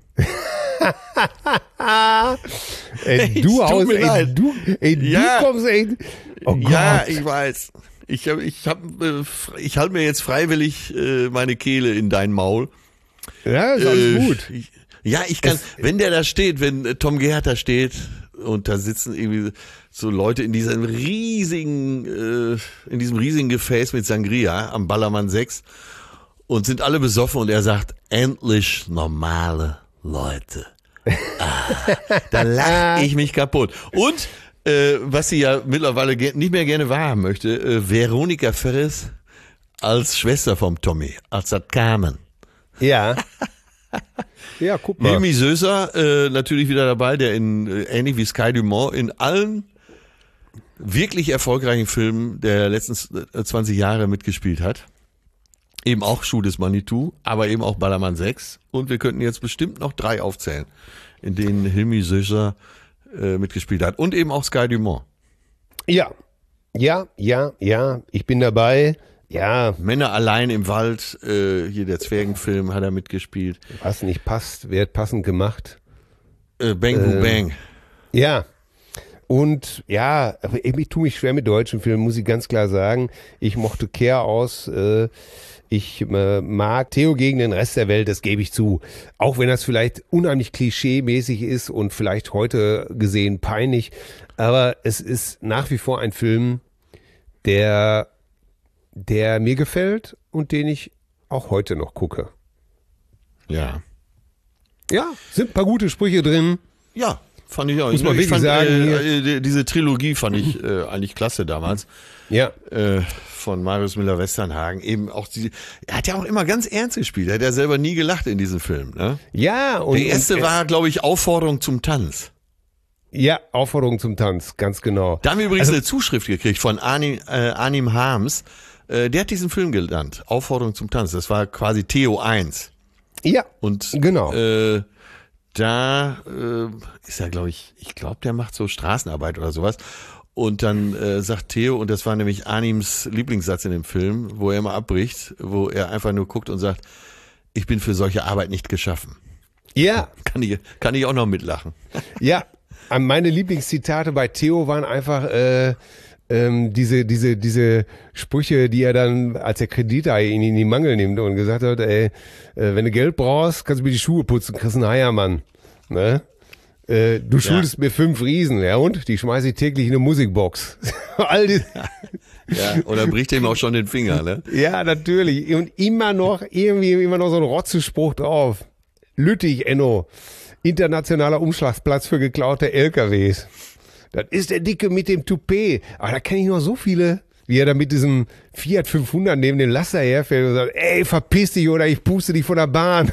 Du kommst echt. Oh Gott.
Ja, ich weiß. Ich halte mir jetzt freiwillig meine Kehle in dein Maul.
Ja, ist alles gut.
Ich kann, wenn der da steht, wenn Tom Gerhardt da steht und da sitzen irgendwie so Leute in diesem riesigen Gefäß mit Sangria am Ballermann 6 und sind alle besoffen und er sagt, endlich normale Leute. Da lache ich mich kaputt. Und was sie ja mittlerweile nicht mehr gerne wahrhaben möchte, Veronika Ferres als Schwester vom Tommy, als das Carmen.
Ja. Ja, guck mal.
Hilmi Söser natürlich wieder dabei, der ähnlich wie Sky Dumont in allen wirklich erfolgreichen Filmen der letzten 20 Jahre mitgespielt hat. Eben auch Schuh des Manitou, aber eben auch Ballermann 6. Und wir könnten jetzt bestimmt noch 3 aufzählen, in denen Hilmi Söser mitgespielt hat. Und eben auch Sky Dumont.
Ja. Ich bin dabei. Ja.
Männer allein im Wald, hier der Zwergenfilm hat er mitgespielt.
Was nicht passt, wird passend gemacht.
Bang Boom Bang.
Ja. Und ja, ich tue mich schwer mit deutschen Filmen, muss ich ganz klar sagen. Ich mochte Kehr aus. Ich mag Theo gegen den Rest der Welt, das gebe ich zu. Auch wenn das vielleicht unheimlich klischee-mäßig ist und vielleicht heute gesehen peinlich. Aber es ist nach wie vor ein Film, der mir gefällt und den ich auch heute noch gucke.
Ja.
Ja, sind ein paar gute Sprüche drin.
Ja, fand ich auch.
Muss man wirklich sagen.
Diese Trilogie fand ich eigentlich klasse damals.
Ja.
Von Marius Müller-Westernhagen. Eben auch er hat ja auch immer ganz ernst gespielt. Er hat ja selber nie gelacht in diesem Film. Ne?
Ja.
Der erste war, glaube ich, Aufforderung zum Tanz.
Ja, Aufforderung zum Tanz, ganz genau.
Da haben wir übrigens eine Zuschrift gekriegt von Arnim Harms. Der hat diesen Film genannt. Aufforderung zum Tanz. Das war quasi Theo 1.
Ja,
und
genau.
Da ist er, glaube ich glaube, der macht so Straßenarbeit oder sowas. Und dann sagt Theo, und das war nämlich Anims Lieblingssatz in dem Film, wo er immer abbricht, wo er einfach nur guckt und sagt, ich bin für solche Arbeit nicht geschaffen.
Ja.
Kann ich auch noch mitlachen.
Ja, meine Lieblingszitate bei Theo waren einfach diese Sprüche, die er dann, als der Krediter ihn in die Mangel nimmt und gesagt hat, wenn du Geld brauchst, kannst du mir die Schuhe putzen, kriegst einen Heiermann. Ne? Du schuldest mir 5 Riesen, ja, und? Die schmeiße ich täglich in eine Musikbox. All die
ja, oder bricht ihm auch schon den Finger, ne?
Ja, natürlich. Und immer noch so ein Rotzespruch drauf. Lüttich, Enno. Internationaler Umschlagsplatz für geklaute LKWs. Das ist der Dicke mit dem Toupet. Aber da kenne ich noch so viele, wie er da mit diesem Fiat 500 neben dem Laster herfährt und sagt, ey, verpiss dich oder ich puste dich von der Bahn.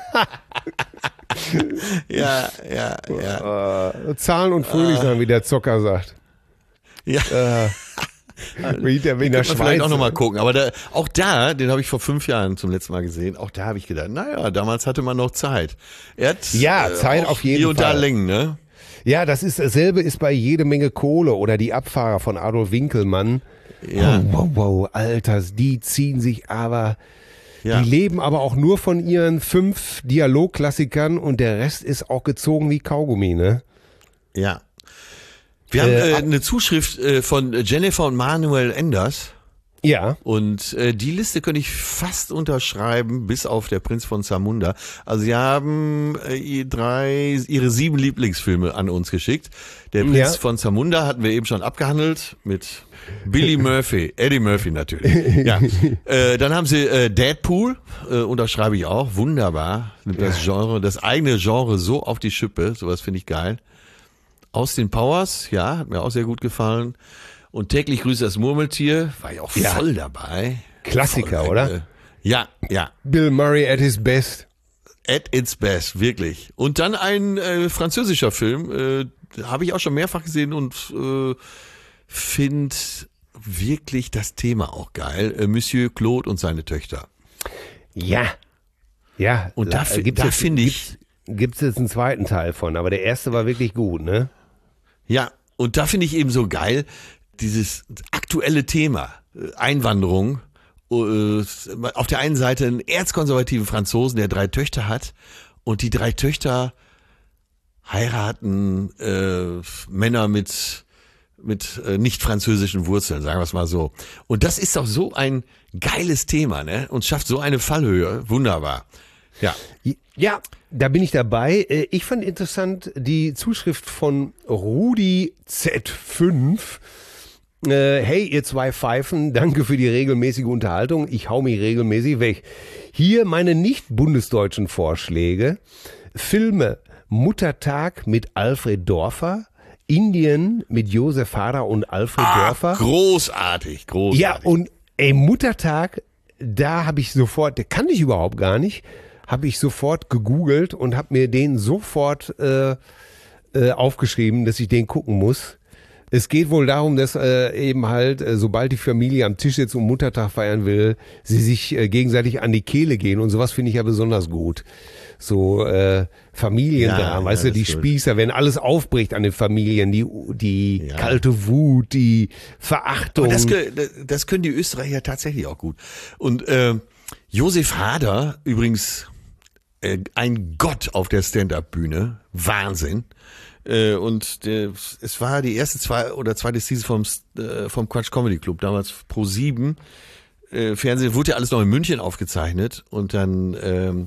Ja.
Zahlen und fröhlich sein, wie der Zocker sagt.
Ja.
Wie der in der Schweiz.
Vielleicht auch nochmal gucken. Aber den habe ich vor 5 Jahren zum letzten Mal gesehen. Auch da habe ich gedacht, naja, damals hatte man noch Zeit. Er hat
Zeit auf jeden Fall.
Hier und da Längen, ne?
Ja, dasselbe ist bei Jede Menge Kohle oder Die Abfahrer von Adolf Winkelmann.
Ja.
Wow, Alter, die ziehen sich aber Ja. Die leben aber auch nur von ihren 5 Dialogklassikern und der Rest ist auch gezogen wie Kaugummi, ne?
Ja. Wir haben eine Zuschrift von Jennifer und Manuel Enders.
Ja.
Und die Liste könnte ich fast unterschreiben, bis auf der Prinz von Zamunda. Also sie haben ihre 7 Lieblingsfilme an uns geschickt. Der Prinz von Zamunda hatten wir eben schon abgehandelt mit Billy Murphy, Eddie Murphy natürlich. Ja. Dann haben sie Deadpool, unterschreibe ich auch, wunderbar. Nimmt das eigene Genre so auf die Schippe, sowas finde ich geil. Austin Powers, ja, hat mir auch sehr gut gefallen. Und täglich grüßt das Murmeltier, war ja auch voll dabei.
Klassiker, voll, oder?
Ja.
Bill Murray at his best.
At its best, wirklich. Und dann ein französischer Film, habe ich auch schon mehrfach gesehen und finde wirklich das Thema auch geil. Monsieur Claude und seine Töchter.
Ja.
Und da finde ich...
Gibt es jetzt einen zweiten Teil von, aber der erste war wirklich gut, ne?
Ja, und da finde ich eben so geil, dieses aktuelle Thema, Einwanderung, auf der einen Seite einen erzkonservativen Franzosen, der 3 Töchter hat und die 3 Töchter heiraten Männer mit nicht französischen Wurzeln, sagen wir es mal so. Und das ist doch so ein geiles Thema, ne? Und schafft so eine Fallhöhe, wunderbar.
Ja, da bin ich dabei. Ich fand interessant die Zuschrift von Rudi Z5. Hey, ihr 2 Pfeifen, danke für die regelmäßige Unterhaltung. Ich hau mich regelmäßig weg. Hier meine nicht bundesdeutschen Vorschläge. Filme Muttertag mit Alfred Dorfer, Indien mit Josef Hader und Alfred Dorfer.
Großartig.
Ja, und Muttertag, da habe ich sofort, der kannte ich überhaupt gar nicht, habe ich sofort gegoogelt und habe mir den sofort aufgeschrieben, dass ich den gucken muss. Es geht wohl darum, dass eben halt, sobald die Familie am Tisch sitzt und Muttertag feiern will, sie sich gegenseitig an die Kehle gehen und sowas finde ich ja besonders gut. So Familiendramen, weißt du, die Spießer, wenn alles aufbricht an den Familien, die kalte Wut, die Verachtung.
Aber das können die Österreicher tatsächlich auch gut. Und Josef Hader, übrigens ein Gott auf der Stand-Up-Bühne, Wahnsinn. Und es war die erste zweite Season vom Quatsch Comedy Club, damals Pro7. Fernsehen wurde ja alles noch in München aufgezeichnet und dann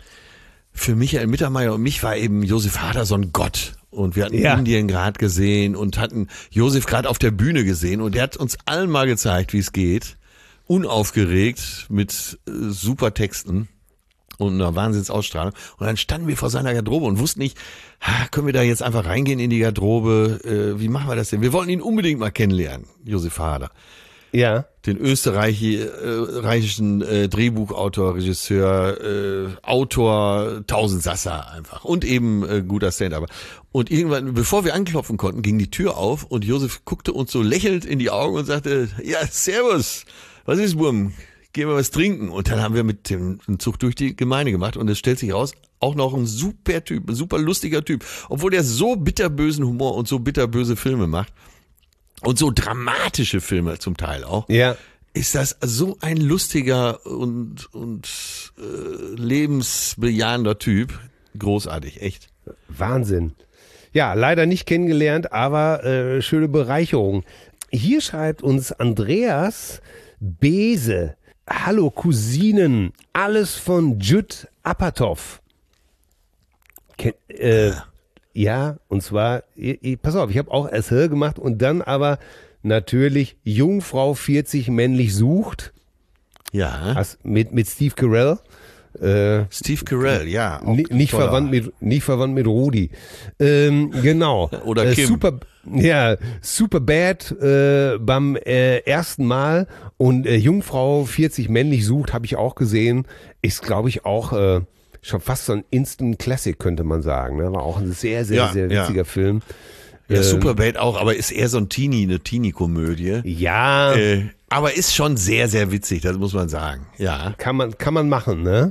für Michael Mittermeier und mich war eben Josef Hader so ein Gott. Und wir hatten Indien gerade gesehen und hatten Josef gerade auf der Bühne gesehen und der hat uns allen mal gezeigt, wie es geht. Unaufgeregt mit super Texten und einer Wahnsinnsausstrahlung. Und dann standen wir vor seiner Garderobe und wussten nicht, können wir da jetzt einfach reingehen in die Garderobe? Wie machen wir das denn? Wir wollten ihn unbedingt mal kennenlernen, Josef Hader.
Ja.
Den österreichischen Drehbuchautor, Regisseur, Autor, Tausendsasser einfach. Und eben guter Stand-Upper. Und irgendwann, bevor wir anklopfen konnten, ging die Tür auf und Josef guckte uns so lächelnd in die Augen und sagte, ja, servus, was ist, Wurm? Gehen wir was trinken. Und dann haben wir mit dem Zug durch die Gemeinde gemacht und es stellt sich raus, auch noch ein super Typ, ein super lustiger Typ. Obwohl der so bitterbösen Humor und so bitterböse Filme macht und so dramatische Filme zum Teil auch.
Ja.
Ist das so ein lustiger und lebensbejahender Typ. Großartig, echt.
Wahnsinn. Ja, leider nicht kennengelernt, aber schöne Bereicherung. Hier schreibt uns Andreas Bese. Hallo Cousinen, alles von Judd Apatow. Ja, und zwar, pass auf, ich habe auch SH gemacht und dann aber natürlich Jungfrau 40 männlich sucht.
Ja.
Mit Steve Carell.
Steve Carell, ja.
Nicht verwandt mit Rudi. Genau.
Oder Kim.
Superbad beim ersten Mal und Jungfrau 40 männlich sucht, habe ich auch gesehen. Ist, glaube ich, auch schon fast so ein Instant Classic, könnte man sagen. Ne? War auch ein sehr, sehr, sehr witziger Film.
Ja, Superbad auch, aber ist eher so eine Teenie-Komödie.
Ja.
Aber ist schon sehr, sehr witzig, das muss man sagen. Ja.
Kann man machen, ne?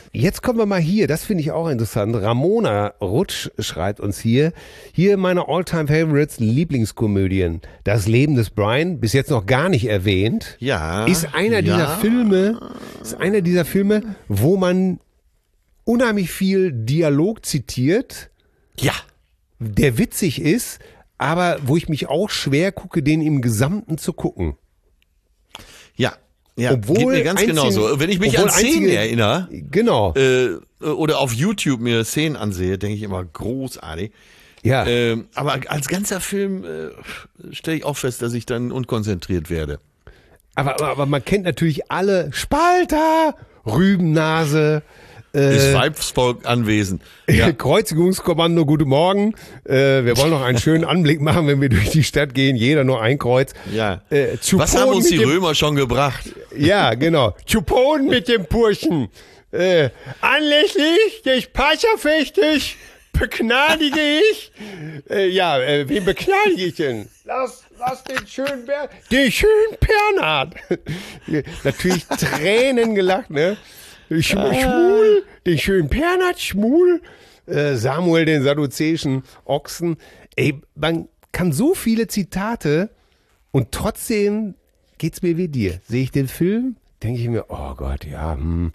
Jetzt kommen wir mal hier, das finde ich auch interessant. Ramona Rutsch schreibt uns hier meine All-Time-Favorites, Lieblingskomödien. Das Leben des Brian, bis jetzt noch gar nicht erwähnt, ist einer dieser Filme, wo man unheimlich viel Dialog zitiert, der witzig ist, aber wo ich mich auch schwer gucke, den im Gesamten zu gucken.
Ja, geht mir ganz genauso. Wenn ich mich an Szenen erinnere,
genau,
oder auf YouTube mir Szenen ansehe, denke ich immer großartig.
Ja.
Aber als ganzer Film stelle ich auch fest, dass ich dann unkonzentriert werde.
Aber man kennt natürlich alle Spalter, Rübennase,
ist Weibsvolk anwesend.
Ja. Kreuzigungskommando, guten Morgen. Wir wollen noch einen schönen Anblick machen, wenn wir durch die Stadt gehen. Jeder nur ein Kreuz.
Ja. Was haben uns die Römer schon gebracht?
Ja, genau. Chupon mit dem Purchen. Anlässlich des Pascha-Festes begnadige ich. Wen begnadige ich denn? Lass den schönen Bernhard. Natürlich Tränen gelacht, ne? Schmul, den schönen Bernhard, Schmul, Samuel, den sadduzäischen Ochsen. Ey, man kann so viele Zitate und trotzdem geht's mir wie dir. Sehe ich den Film, denke ich mir, oh Gott, ja,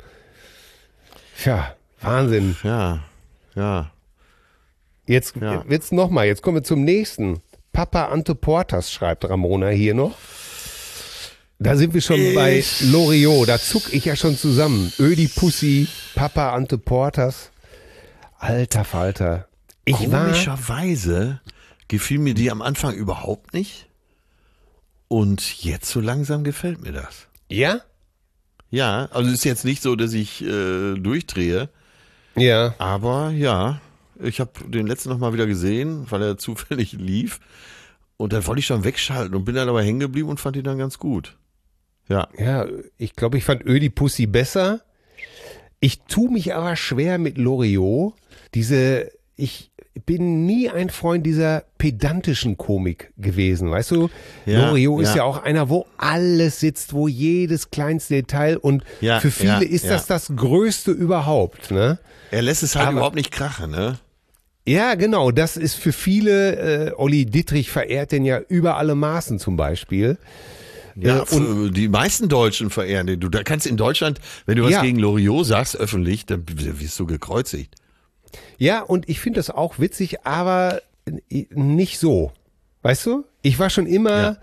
Tja, Wahnsinn.
Ja.
Jetzt wird's nochmal, jetzt kommen wir zum nächsten. Papa Ante Portas, schreibt Ramona hier noch. Da sind wir schon bei Loriot, da zuck ich ja schon zusammen. Ödipussy, Papa Ante Portas. Alter Falter.
Komischerweise gefiel mir die am Anfang überhaupt nicht. Und jetzt so langsam gefällt mir das.
Ja?
Ja, also ist jetzt nicht so, dass ich durchdrehe.
Ja.
Aber ja, ich habe den letzten noch mal wieder gesehen, weil er zufällig lief. Und dann wollte ich schon wegschalten und bin dann aber hängen geblieben und fand ihn dann ganz gut. Ja.
Ja, ich glaube, ich fand Ödipussy besser. Ich tue mich aber schwer mit Loriot. Ich bin nie ein Freund dieser pedantischen Komik gewesen, weißt du?
Ja,
Loriot ist ja auch einer, wo alles sitzt, wo jedes kleinste Detail und für viele ist das Größte überhaupt, ne?
Er lässt es halt überhaupt nicht krachen, ne?
Ja, genau, das ist für viele, Olli Dittrich verehrt den ja über alle Maßen zum Beispiel.
Ja, und die meisten Deutschen verehren den. Da kannst in Deutschland, wenn du was gegen Loriot sagst, öffentlich, dann wirst du gekreuzigt.
Ja, und ich finde das auch witzig, aber nicht so. Weißt du? Ich war schon immer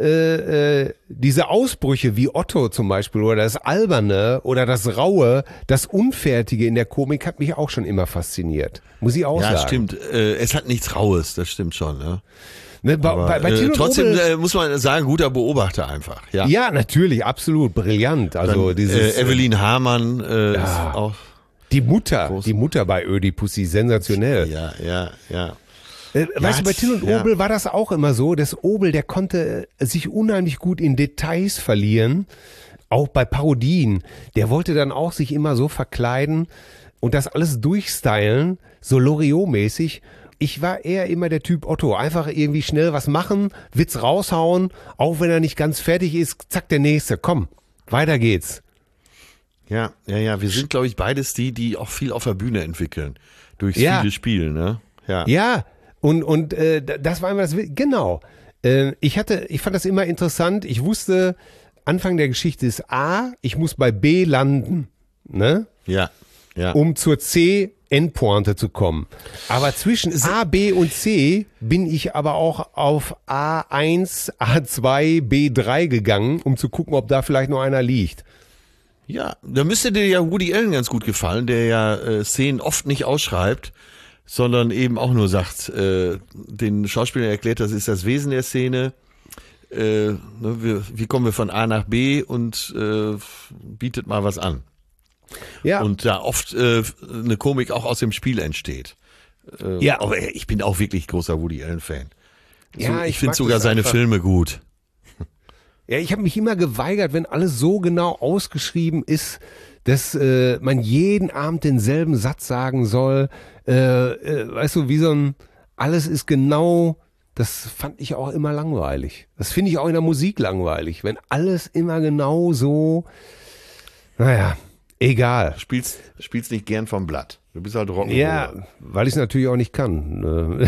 diese Ausbrüche wie Otto zum Beispiel oder das Alberne oder das Raue, das Unfertige in der Komik hat mich auch schon immer fasziniert. Muss ich auch sagen.
Ja, stimmt. Es hat nichts Raues, das stimmt schon. Ne?
Bei
trotzdem muss man sagen, guter Beobachter einfach.
Ja, natürlich, absolut, brillant. Also dieses
Evelyn Hamann ist auch
die Mutter bei Ödipussy, sensationell.
Ja.
Weißt du, bei Till und Obel war das auch immer so, dass Obel, der konnte sich unheimlich gut in Details verlieren, auch bei Parodien. Der wollte dann auch sich immer so verkleiden und das alles durchstylen, so Loriot-mäßig. Ich war eher immer der Typ Otto, einfach irgendwie schnell was machen, Witz raushauen, auch wenn er nicht ganz fertig ist, zack, der nächste, komm, weiter geht's.
Ja, wir sind, glaube ich, beides die auch viel auf der Bühne entwickeln, durch viele Spiele, ne?
Ja, und das war immer das, genau. Ich fand das immer interessant, ich wusste, Anfang der Geschichte ist A, ich muss bei B landen, ne?
Ja.
Um zur C-Endpointe zu kommen. Aber zwischen A, B und C bin ich aber auch auf A1, A2, B3 gegangen, um zu gucken, ob da vielleicht noch einer liegt.
Ja, da müsste dir ja Woody Allen ganz gut gefallen, der ja Szenen oft nicht ausschreibt, sondern eben auch nur sagt, den Schauspielern erklärt, das ist das Wesen der Szene, wie kommen wir von A nach B und bietet mal was an. Ja. Und da oft eine Komik auch aus dem Spiel entsteht. Aber ich bin auch wirklich großer Woody Allen-Fan. Ich finde sogar seine Filme gut.
Ja, ich habe mich immer geweigert, wenn alles so genau ausgeschrieben ist, dass man jeden Abend denselben Satz sagen soll. Weißt du, wie so ein alles ist genau, das fand ich auch immer langweilig. Das finde ich auch in der Musik langweilig, wenn alles immer genau so, naja. Egal.
Spielst nicht gern vom Blatt. Du bist halt Rock'n'Roller.
Ja, weil ich es natürlich auch nicht kann.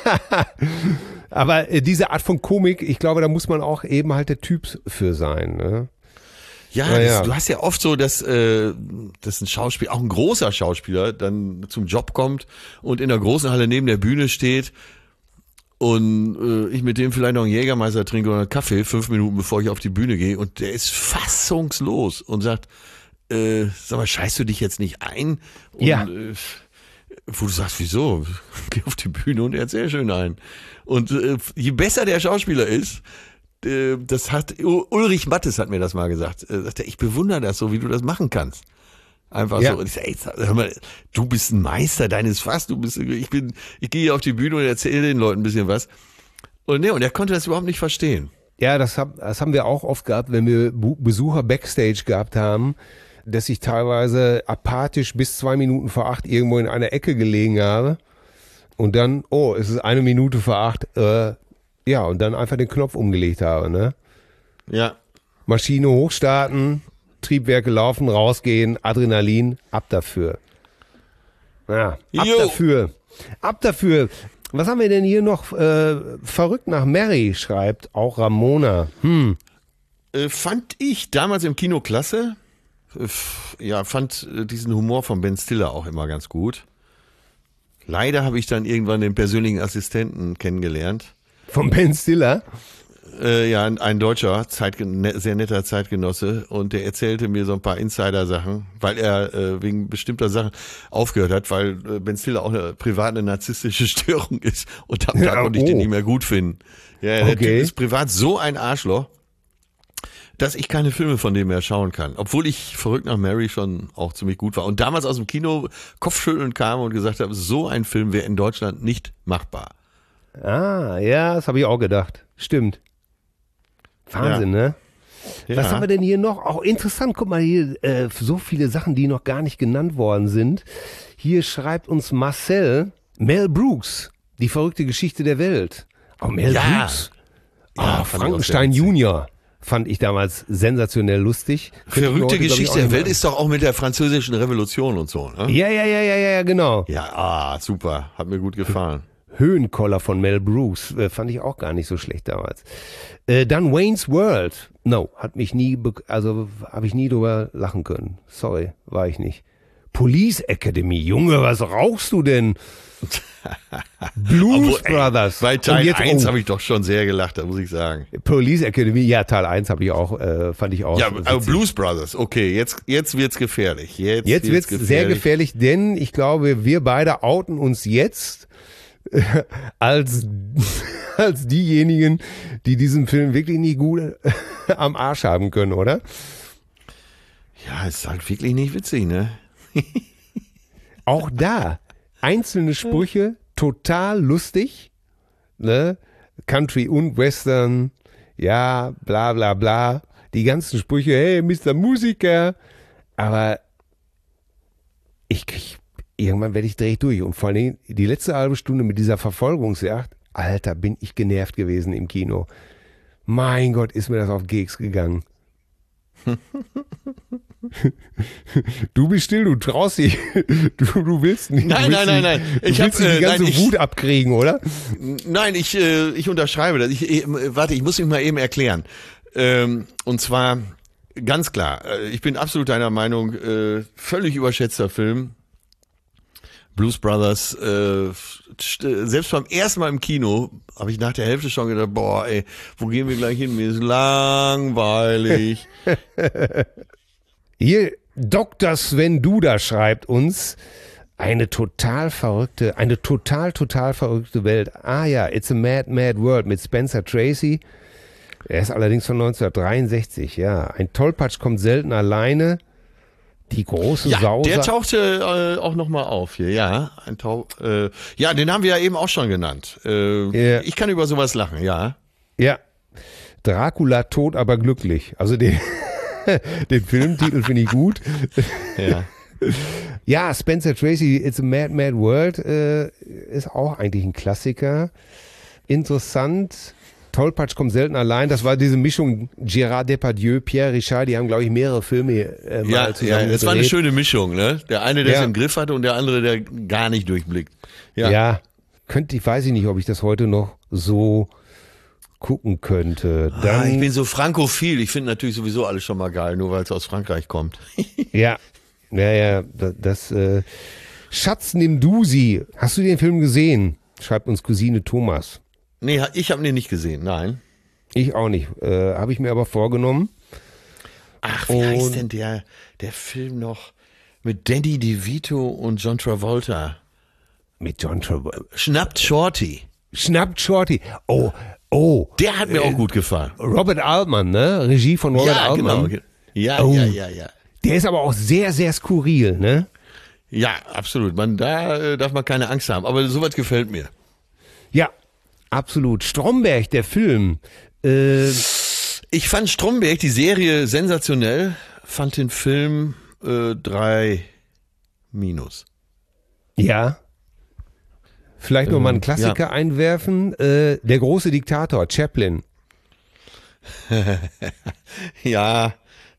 Aber diese Art von Komik, ich glaube, da muss man auch eben halt der Typ für sein. Ne?
Ja, du hast ja oft so, dass ein Schauspieler, auch ein großer Schauspieler, dann zum Job kommt und in der großen Halle neben der Bühne steht und ich mit dem vielleicht noch einen Jägermeister trinke oder einen Kaffee, 5 Minuten bevor ich auf die Bühne gehe und der ist fassungslos und sagt, sag mal, scheißt du dich jetzt nicht ein? Und, wo du sagst, wieso? Geh auf die Bühne und erzähl schön ein. Und je besser der Schauspieler ist, das hat Ulrich Mattes hat mir das mal gesagt. Sagt er, ich bewundere das so, wie du das machen kannst. Einfach so. Und ich sag, ey, hör mal, du bist ein Meister deines Fass. Ich gehe hier auf die Bühne und erzähle den Leuten ein bisschen was. Und er konnte das überhaupt nicht verstehen.
Ja, das haben wir auch oft gehabt, wenn wir Besucher Backstage gehabt haben, dass ich teilweise apathisch bis 2 Minuten vor 8 irgendwo in einer Ecke gelegen habe und dann, es ist 1 Minute vor 8, und dann einfach den Knopf umgelegt habe, ne?
Ja.
Maschine hochstarten, Triebwerke laufen, rausgehen, Adrenalin, ab dafür. Ja, ab dafür. Was haben wir denn hier noch? Verrückt nach Mary, schreibt auch Ramona.
Fand ich damals im Kino klasse. Fand diesen Humor von Ben Stiller auch immer ganz gut. Leider habe ich dann irgendwann den persönlichen Assistenten kennengelernt.
Von Ben Stiller?
Ein deutscher, sehr netter Zeitgenosse und der erzählte mir so ein paar Insider-Sachen, weil er wegen bestimmter Sachen aufgehört hat, weil Ben Stiller auch eine narzisstische Störung ist und da konnte ich den nicht mehr gut finden. Ja, der Typ ist privat so ein Arschloch, dass ich keine Filme von dem mehr schauen kann. Obwohl ich Verrückt nach Mary schon auch ziemlich gut war. Und damals aus dem Kino Kopfschütteln kam und gesagt habe, so ein Film wäre in Deutschland nicht machbar.
Ah, ja, das habe ich auch gedacht. Stimmt. Wahnsinn, ne? Ja. Was haben wir denn hier noch? Auch interessant, guck mal hier, so viele Sachen, die noch gar nicht genannt worden sind. Hier schreibt uns Marcel, Mel Brooks, die verrückte Geschichte der Welt. Oh, Mel Brooks. Frankenstein Junior. Fand ich damals sensationell lustig.
Verrückte Geschichte der Welt ist doch auch mit der französischen Revolution und so, ne?
Ja, genau.
Ja, super. Hat mir gut gefallen.
Höhenkoller von Mel Brooks, fand ich auch gar nicht so schlecht damals. Dann Wayne's World. No, habe ich nie drüber lachen können. Sorry, war ich nicht. Police Academy. Junge, was rauchst du denn? Blues Brothers.
Bei Teil 1 habe ich doch schon sehr gelacht, da muss ich sagen.
Police Academy, ja, Teil 1 habe ich auch, fand ich auch.
Ja, aber Blues Brothers, okay, jetzt wird's gefährlich. Jetzt
wird's sehr gefährlich, denn ich glaube, wir beide outen uns jetzt als diejenigen, die diesen Film wirklich nicht gut am Arsch haben können, oder?
Ja, ist halt wirklich nicht witzig, ne?
Auch da einzelne Sprüche, total lustig, ne? Country und Western, ja, bla bla bla, die ganzen Sprüche, hey, Mr. Musiker, aber irgendwann drehe ich durch und vor allem die letzte halbe Stunde mit dieser Verfolgungsjagd, Alter, bin ich genervt gewesen im Kino. Mein Gott, ist mir das auf den Keks gegangen. Du bist still, du traust dich, du willst nicht.
Nein.
Ich willst die ganze Wut abkriegen, oder?
Nein, ich unterschreibe das. Ich muss mich mal eben erklären. Und zwar ganz klar, ich bin absolut deiner Meinung, völlig überschätzter Film. Blues Brothers, selbst beim ersten Mal im Kino habe ich nach der Hälfte schon gedacht, boah, ey, wo gehen wir gleich hin? Mir ist langweilig.
Hier, Dr. Sven Duda schreibt uns, eine total verrückte Welt. Ah ja, It's a Mad, Mad World mit Spencer Tracy. Er ist allerdings von 1963, ja. Ein Tollpatsch kommt selten alleine. Die große Sause.
Der tauchte auch nochmal auf hier, ja. Den haben wir ja eben auch schon genannt. Ich kann über sowas lachen, ja.
Ja. Dracula tot, aber glücklich. Also den Filmtitel finde ich gut.
Ja.
Ja, Spencer Tracy, It's a Mad, Mad World ist auch eigentlich ein Klassiker. Interessant. Tollpatsch kommt selten allein. Das war diese Mischung Gérard Depardieu, Pierre Richard, die haben, glaube ich, mehrere Filme mal zusammen
das war eine schöne Mischung, ne? Der eine, der es im Griff hatte und der andere, der gar nicht durchblickt.
Ja, weiß ich nicht, ob ich das heute noch so gucken könnte. Dann,
ich bin so frankophil. Ich finde natürlich sowieso alles schon mal geil, nur weil es aus Frankreich kommt.
Ja, das Schatz, nimm du sie. Hast du den Film gesehen? Schreibt uns Cousine Thomas.
Nee, ich habe ihn nicht gesehen, nein.
Ich auch nicht. Habe ich mir aber vorgenommen.
Ach, wie heißt denn der Film noch mit Danny DeVito und John Travolta?
Mit John Travolta.
Schnappt Shorty.
Oh.
Der hat mir auch gut gefallen.
Robert Altman, ne? Regie von Robert Altman.
Genau. Ja.
Der ist aber auch sehr, sehr skurril, ne?
Ja, absolut. Da darf man keine Angst haben. Aber sowas gefällt mir.
Ja, absolut. Stromberg, der Film.
Ich fand Stromberg, die Serie, sensationell. Fand den Film 3-.
Ja. Vielleicht noch mal einen Klassiker einwerfen. Der große Diktator, Chaplin.
Ja,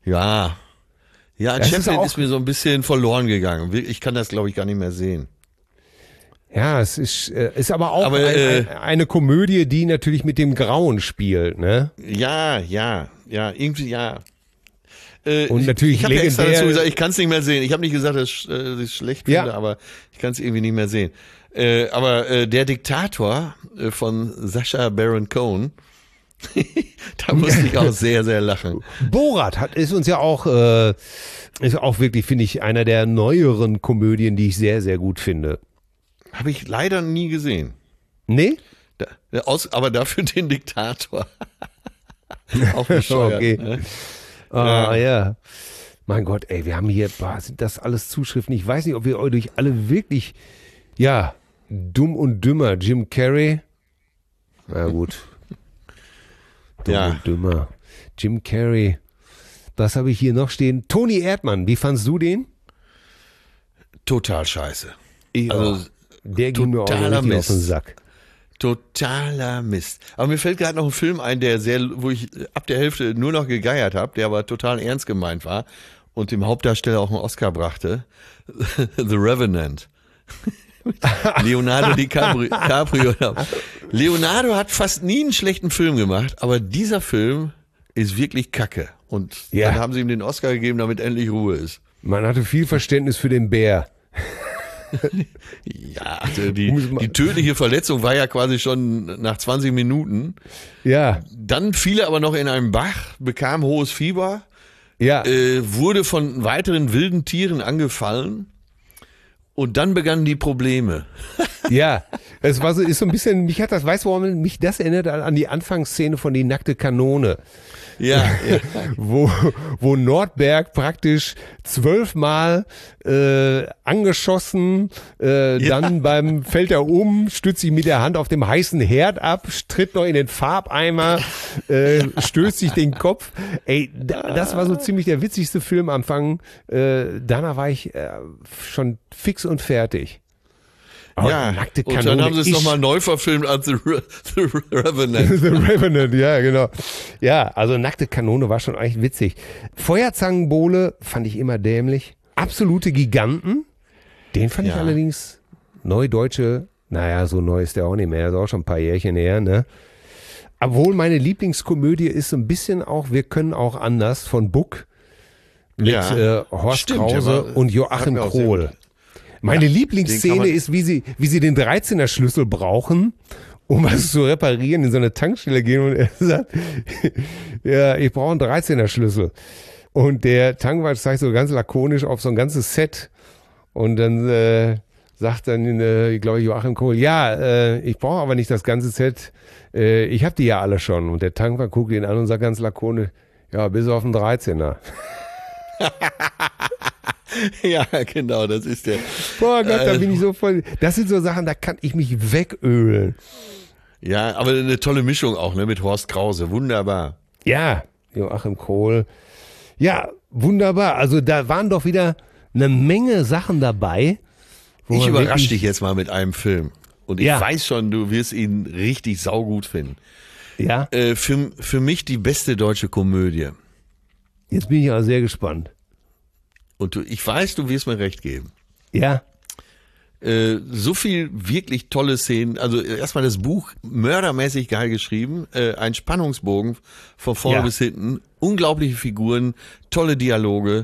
Chaplin ist mir so ein bisschen verloren gegangen. Ich kann das, glaube ich, gar nicht mehr sehen.
Ja, es ist aber auch eine Komödie, die natürlich mit dem Grauen spielt, ne?
Ja, irgendwie ja.
Und natürlich
ich habe ja extra dazu gesagt, ich kann es nicht mehr sehen. Ich habe nicht gesagt, dass ich es schlecht finde, aber ich kann es irgendwie nicht mehr sehen. Aber der Diktator von Sacha Baron Cohen, da musste ich auch sehr, sehr lachen.
Borat ist uns ja auch, ist auch wirklich, finde ich, einer der neueren Komödien, die ich sehr, sehr gut finde.
Habe ich leider nie gesehen.
Nee?
Aber dafür den Diktator. Auch bescheuert.
Okay.
Ne?
Ja. Mein Gott, ey, wir haben hier, sind das alles Zuschriften? Ich weiß nicht, ob wir euch alle wirklich, Dumm und Dümmer, Jim Carrey. Na gut. Dumm und Dümmer. Jim Carrey. Was habe ich hier noch stehen? Toni Erdmann, wie fandst du den?
Total scheiße.
Der ging mir auch richtig auf den Sack.
Totaler Mist. Aber mir fällt gerade noch ein Film ein, wo ich ab der Hälfte nur noch gegeiert habe, der aber total ernst gemeint war und dem Hauptdarsteller auch einen Oscar brachte. The Revenant. Leonardo DiCaprio. Leonardo hat fast nie einen schlechten Film gemacht, aber dieser Film ist wirklich kacke. Und dann haben sie ihm den Oscar gegeben, damit endlich Ruhe ist.
Man hatte viel Verständnis für den Bär.
Ja, also die tödliche Verletzung war ja quasi schon nach 20 Minuten.
Ja.
Dann fiel er aber noch in einen Bach, bekam hohes Fieber, wurde von weiteren wilden Tieren angefallen und dann begannen die Probleme.
Ja, es war ist so ein bisschen, weißt du, warum mich das erinnert an die Anfangsszene von Die nackte Kanone.
Ja.
Wo Nordberg praktisch 12-mal angeschossen, dann fällt er um, stützt sich mit der Hand auf dem heißen Herd ab, tritt noch in den Farbeimer, stößt sich den Kopf. Ey, das war so ziemlich der witzigste Filmanfang. Danach war ich schon fix und fertig.
Nackte Kanone. Und dann haben sie es nochmal neu verfilmt als The Revenant.
The Revenant, ja, genau. Ja, also Nackte Kanone war schon eigentlich witzig. Feuerzangenbowle fand ich immer dämlich. Absolute Giganten, den fand ich allerdings Neudeutsche, so neu ist der auch nicht mehr, ist auch schon ein paar Jährchen her, ne? Obwohl meine Lieblingskomödie ist so ein bisschen auch Wir können auch anders von Buck mit Horst Krause und Joachim Krohl. Meine Lieblingsszene ist, wie sie den 13er Schlüssel brauchen, um was zu reparieren, in so eine Tankstelle gehen und er sagt, ich brauche einen 13er Schlüssel. Und der Tankwart zeigt so ganz lakonisch auf so ein ganzes Set und dann sagt dann, ich glaube, Joachim Kohl, ich brauche aber nicht das ganze Set, ich habe die ja alle schon. Und der Tankwart guckt ihn an und sagt ganz lakonisch, bis auf den 13er.
Ja, genau, das ist der.
Boah Gott, da bin ich so voll. Das sind so Sachen, da kann ich mich wegölen.
Ja, aber eine tolle Mischung auch, ne, mit Horst Krause. Wunderbar.
Ja, Joachim Kohl. Ja, wunderbar. Also da waren doch wieder eine Menge Sachen dabei.
Ich überrasche dich jetzt mal mit einem Film. Und ich weiß schon, du wirst ihn richtig saugut finden.
Ja.
Für mich die beste deutsche Komödie.
Jetzt bin ich aber sehr gespannt.
Und ich weiß, du wirst mir recht geben.
Ja.
So viel wirklich tolle Szenen. Also erstmal das Buch, mördermäßig geil geschrieben. Ein Spannungsbogen von vorne bis hinten. Unglaubliche Figuren, tolle Dialoge.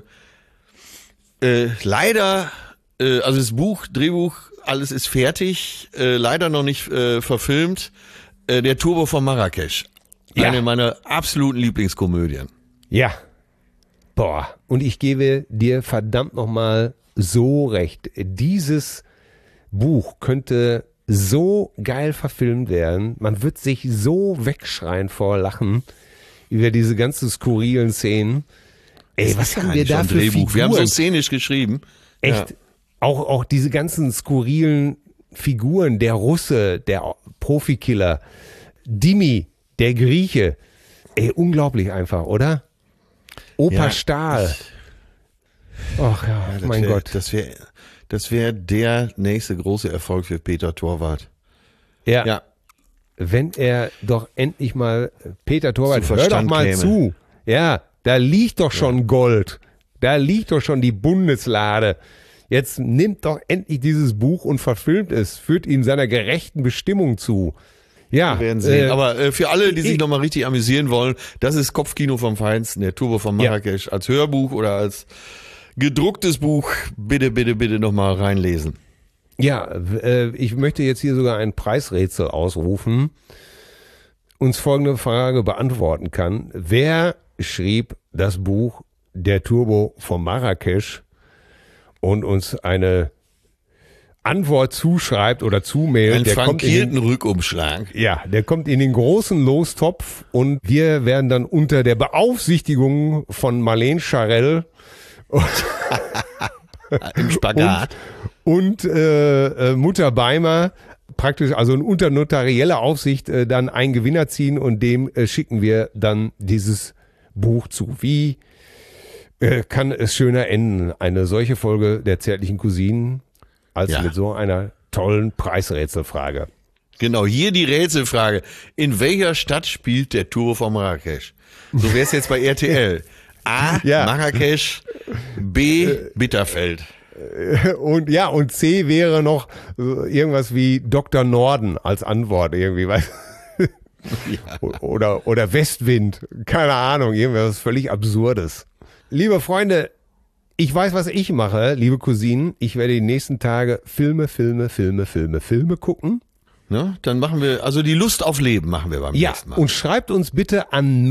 Leider, also das Buch, Drehbuch, alles ist fertig. Leider noch nicht verfilmt. Der Turbo von Marrakesch. Eine meiner absoluten Lieblingskomödien.
Ja. Boah. Und ich gebe dir verdammt nochmal so recht. Dieses Buch könnte so geil verfilmt werden. Man wird sich so wegschreien vor Lachen über diese ganzen skurrilen Szenen. Ey, was haben wir da für Figuren?
Wir haben so szenisch geschrieben.
Echt, ja. Auch diese ganzen skurrilen Figuren. Der Russe, der Profikiller, Dimi, der Grieche. Ey, unglaublich einfach, oder? Opa Stahl. Ach ja, mein Gott.
Das wäre der nächste große Erfolg für Peter Torwart.
Ja. Wenn er doch endlich mal, Peter Torwart, hör doch mal zu. Ja, da liegt doch schon Gold. Da liegt doch schon die Bundeslade. Jetzt nimmt doch endlich dieses Buch und verfilmt es, führt ihm seiner gerechten Bestimmung zu. Ja.
Wir werden sehen. Aber für alle, die sich nochmal richtig amüsieren wollen, das ist Kopfkino vom Feinsten, der Turbo von Marrakesch, als Hörbuch oder als gedrucktes Buch. Bitte, bitte, bitte nochmal reinlesen.
Ja, ich möchte jetzt hier sogar ein Preisrätsel ausrufen, uns folgende Frage beantworten kann. Wer schrieb das Buch Der Turbo von Marrakesch und uns eine Antwort zuschreibt oder zumailt?
Einen frankierten Rückumschlag.
Ja, der kommt in den großen Lostopf und wir werden dann unter der Beaufsichtigung von Marlene Scharell
im Spagat
und Mutter Beimer praktisch, also unter notarieller Aufsicht dann einen Gewinner ziehen und dem schicken wir dann dieses Buch zu. Wie kann es schöner enden, eine solche Folge der zärtlichen Cousinen, als mit so einer tollen Preisrätselfrage.
Genau, hier die Rätselfrage. In welcher Stadt spielt der Turbo von Marrakesch? So wäre es jetzt bei RTL. A, Marrakesch, B, Bitterfeld.
Und und C wäre noch irgendwas wie Dr. Norden als Antwort irgendwie, oder Westwind, keine Ahnung, irgendwas völlig Absurdes. Liebe Freunde, ich weiß, was ich mache, liebe Cousinen. Ich werde die nächsten Tage Filme gucken.
Ne? Dann machen wir, also die Lust auf Leben machen wir beim nächsten Mal.
Und schreibt uns bitte an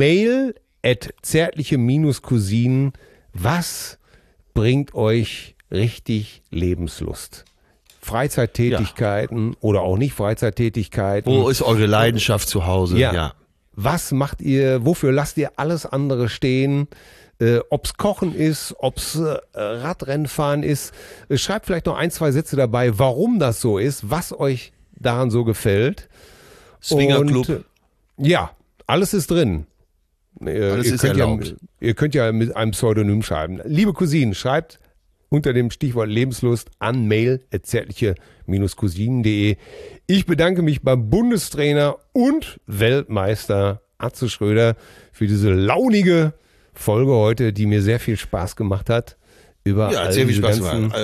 mail@zärtliche-cousinen, was bringt euch richtig Lebenslust? Freizeittätigkeiten oder auch nicht Freizeittätigkeiten.
Wo ist eure Leidenschaft zu Hause?
Ja. Was macht ihr, wofür lasst ihr alles andere stehen? Ob's Kochen ist, ob's Radrennfahren ist. Schreibt vielleicht noch 1, 2 Sätze dabei, warum das so ist, was euch daran so gefällt.
Swingerclub.
Alles ist drin.
Alles ist erlaubt.
Ihr könnt ja mit einem Pseudonym schreiben. Liebe Cousinen, schreibt unter dem Stichwort Lebenslust an mail@zärtliche-cousinen.de. Ich bedanke mich beim Bundestrainer und Weltmeister Atze Schröder für diese launige Folge heute, die mir sehr viel Spaß gemacht hat. Über
sehr viel Spaß gemacht.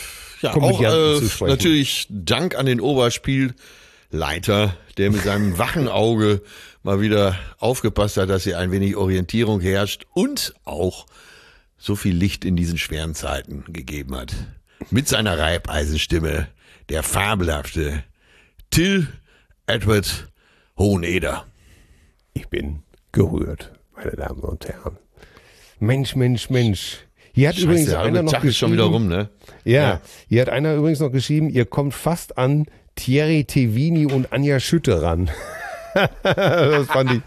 Auch natürlich Dank an den Oberspielleiter, der mit seinem wachen Auge mal wieder aufgepasst hat, dass hier ein wenig Orientierung herrscht und auch so viel Licht in diesen schweren Zeiten gegeben hat. Mit seiner Reibeisenstimme, der fabelhafte Till Edward Hoheneder.
Ich bin gerührt, meine Damen und Herren. Mensch. Hier hat übrigens einer noch geschrieben.
Schon wieder rum, ne?
Ja, hier hat einer übrigens noch geschrieben, ihr kommt fast an Thierry Tevini und Anja Schütte ran. Das fand ich.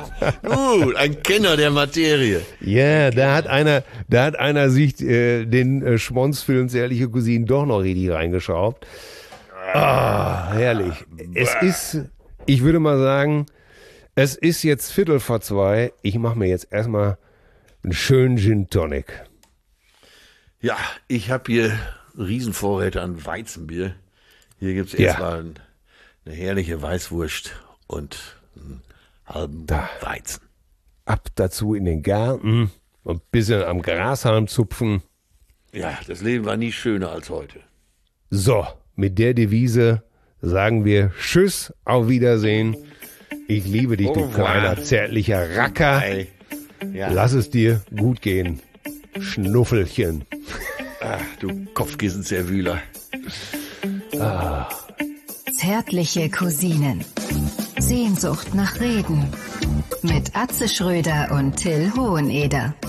Ein Kenner der Materie.
Ja, da hat einer sich den Schmonzfilm Zärtliche Cousinen doch noch richtig reingeschraubt. Herrlich. Ich würde mal sagen, es ist jetzt 1:15. Ich mache mir jetzt erstmal einen schönen Gin Tonic.
Ja, ich habe hier Riesenvorräte an Weizenbier. Hier gibt es erstmal eine herrliche Weißwurst und ein halben Weizen.
Ab dazu in den Garten und ein bisschen am Grashalm zupfen.
Ja, das Leben war nie schöner als heute.
So, mit der Devise sagen wir Tschüss, auf Wiedersehen. Ich liebe dich, du kleiner, zärtlicher Racker.
Ja.
Lass es dir gut gehen. Schnuffelchen.
Ach, du Kopfkissenzerwühler.
Zärtliche Cousinen. Sehnsucht nach Reden. Mit Atze Schröder und Till Hoheneder.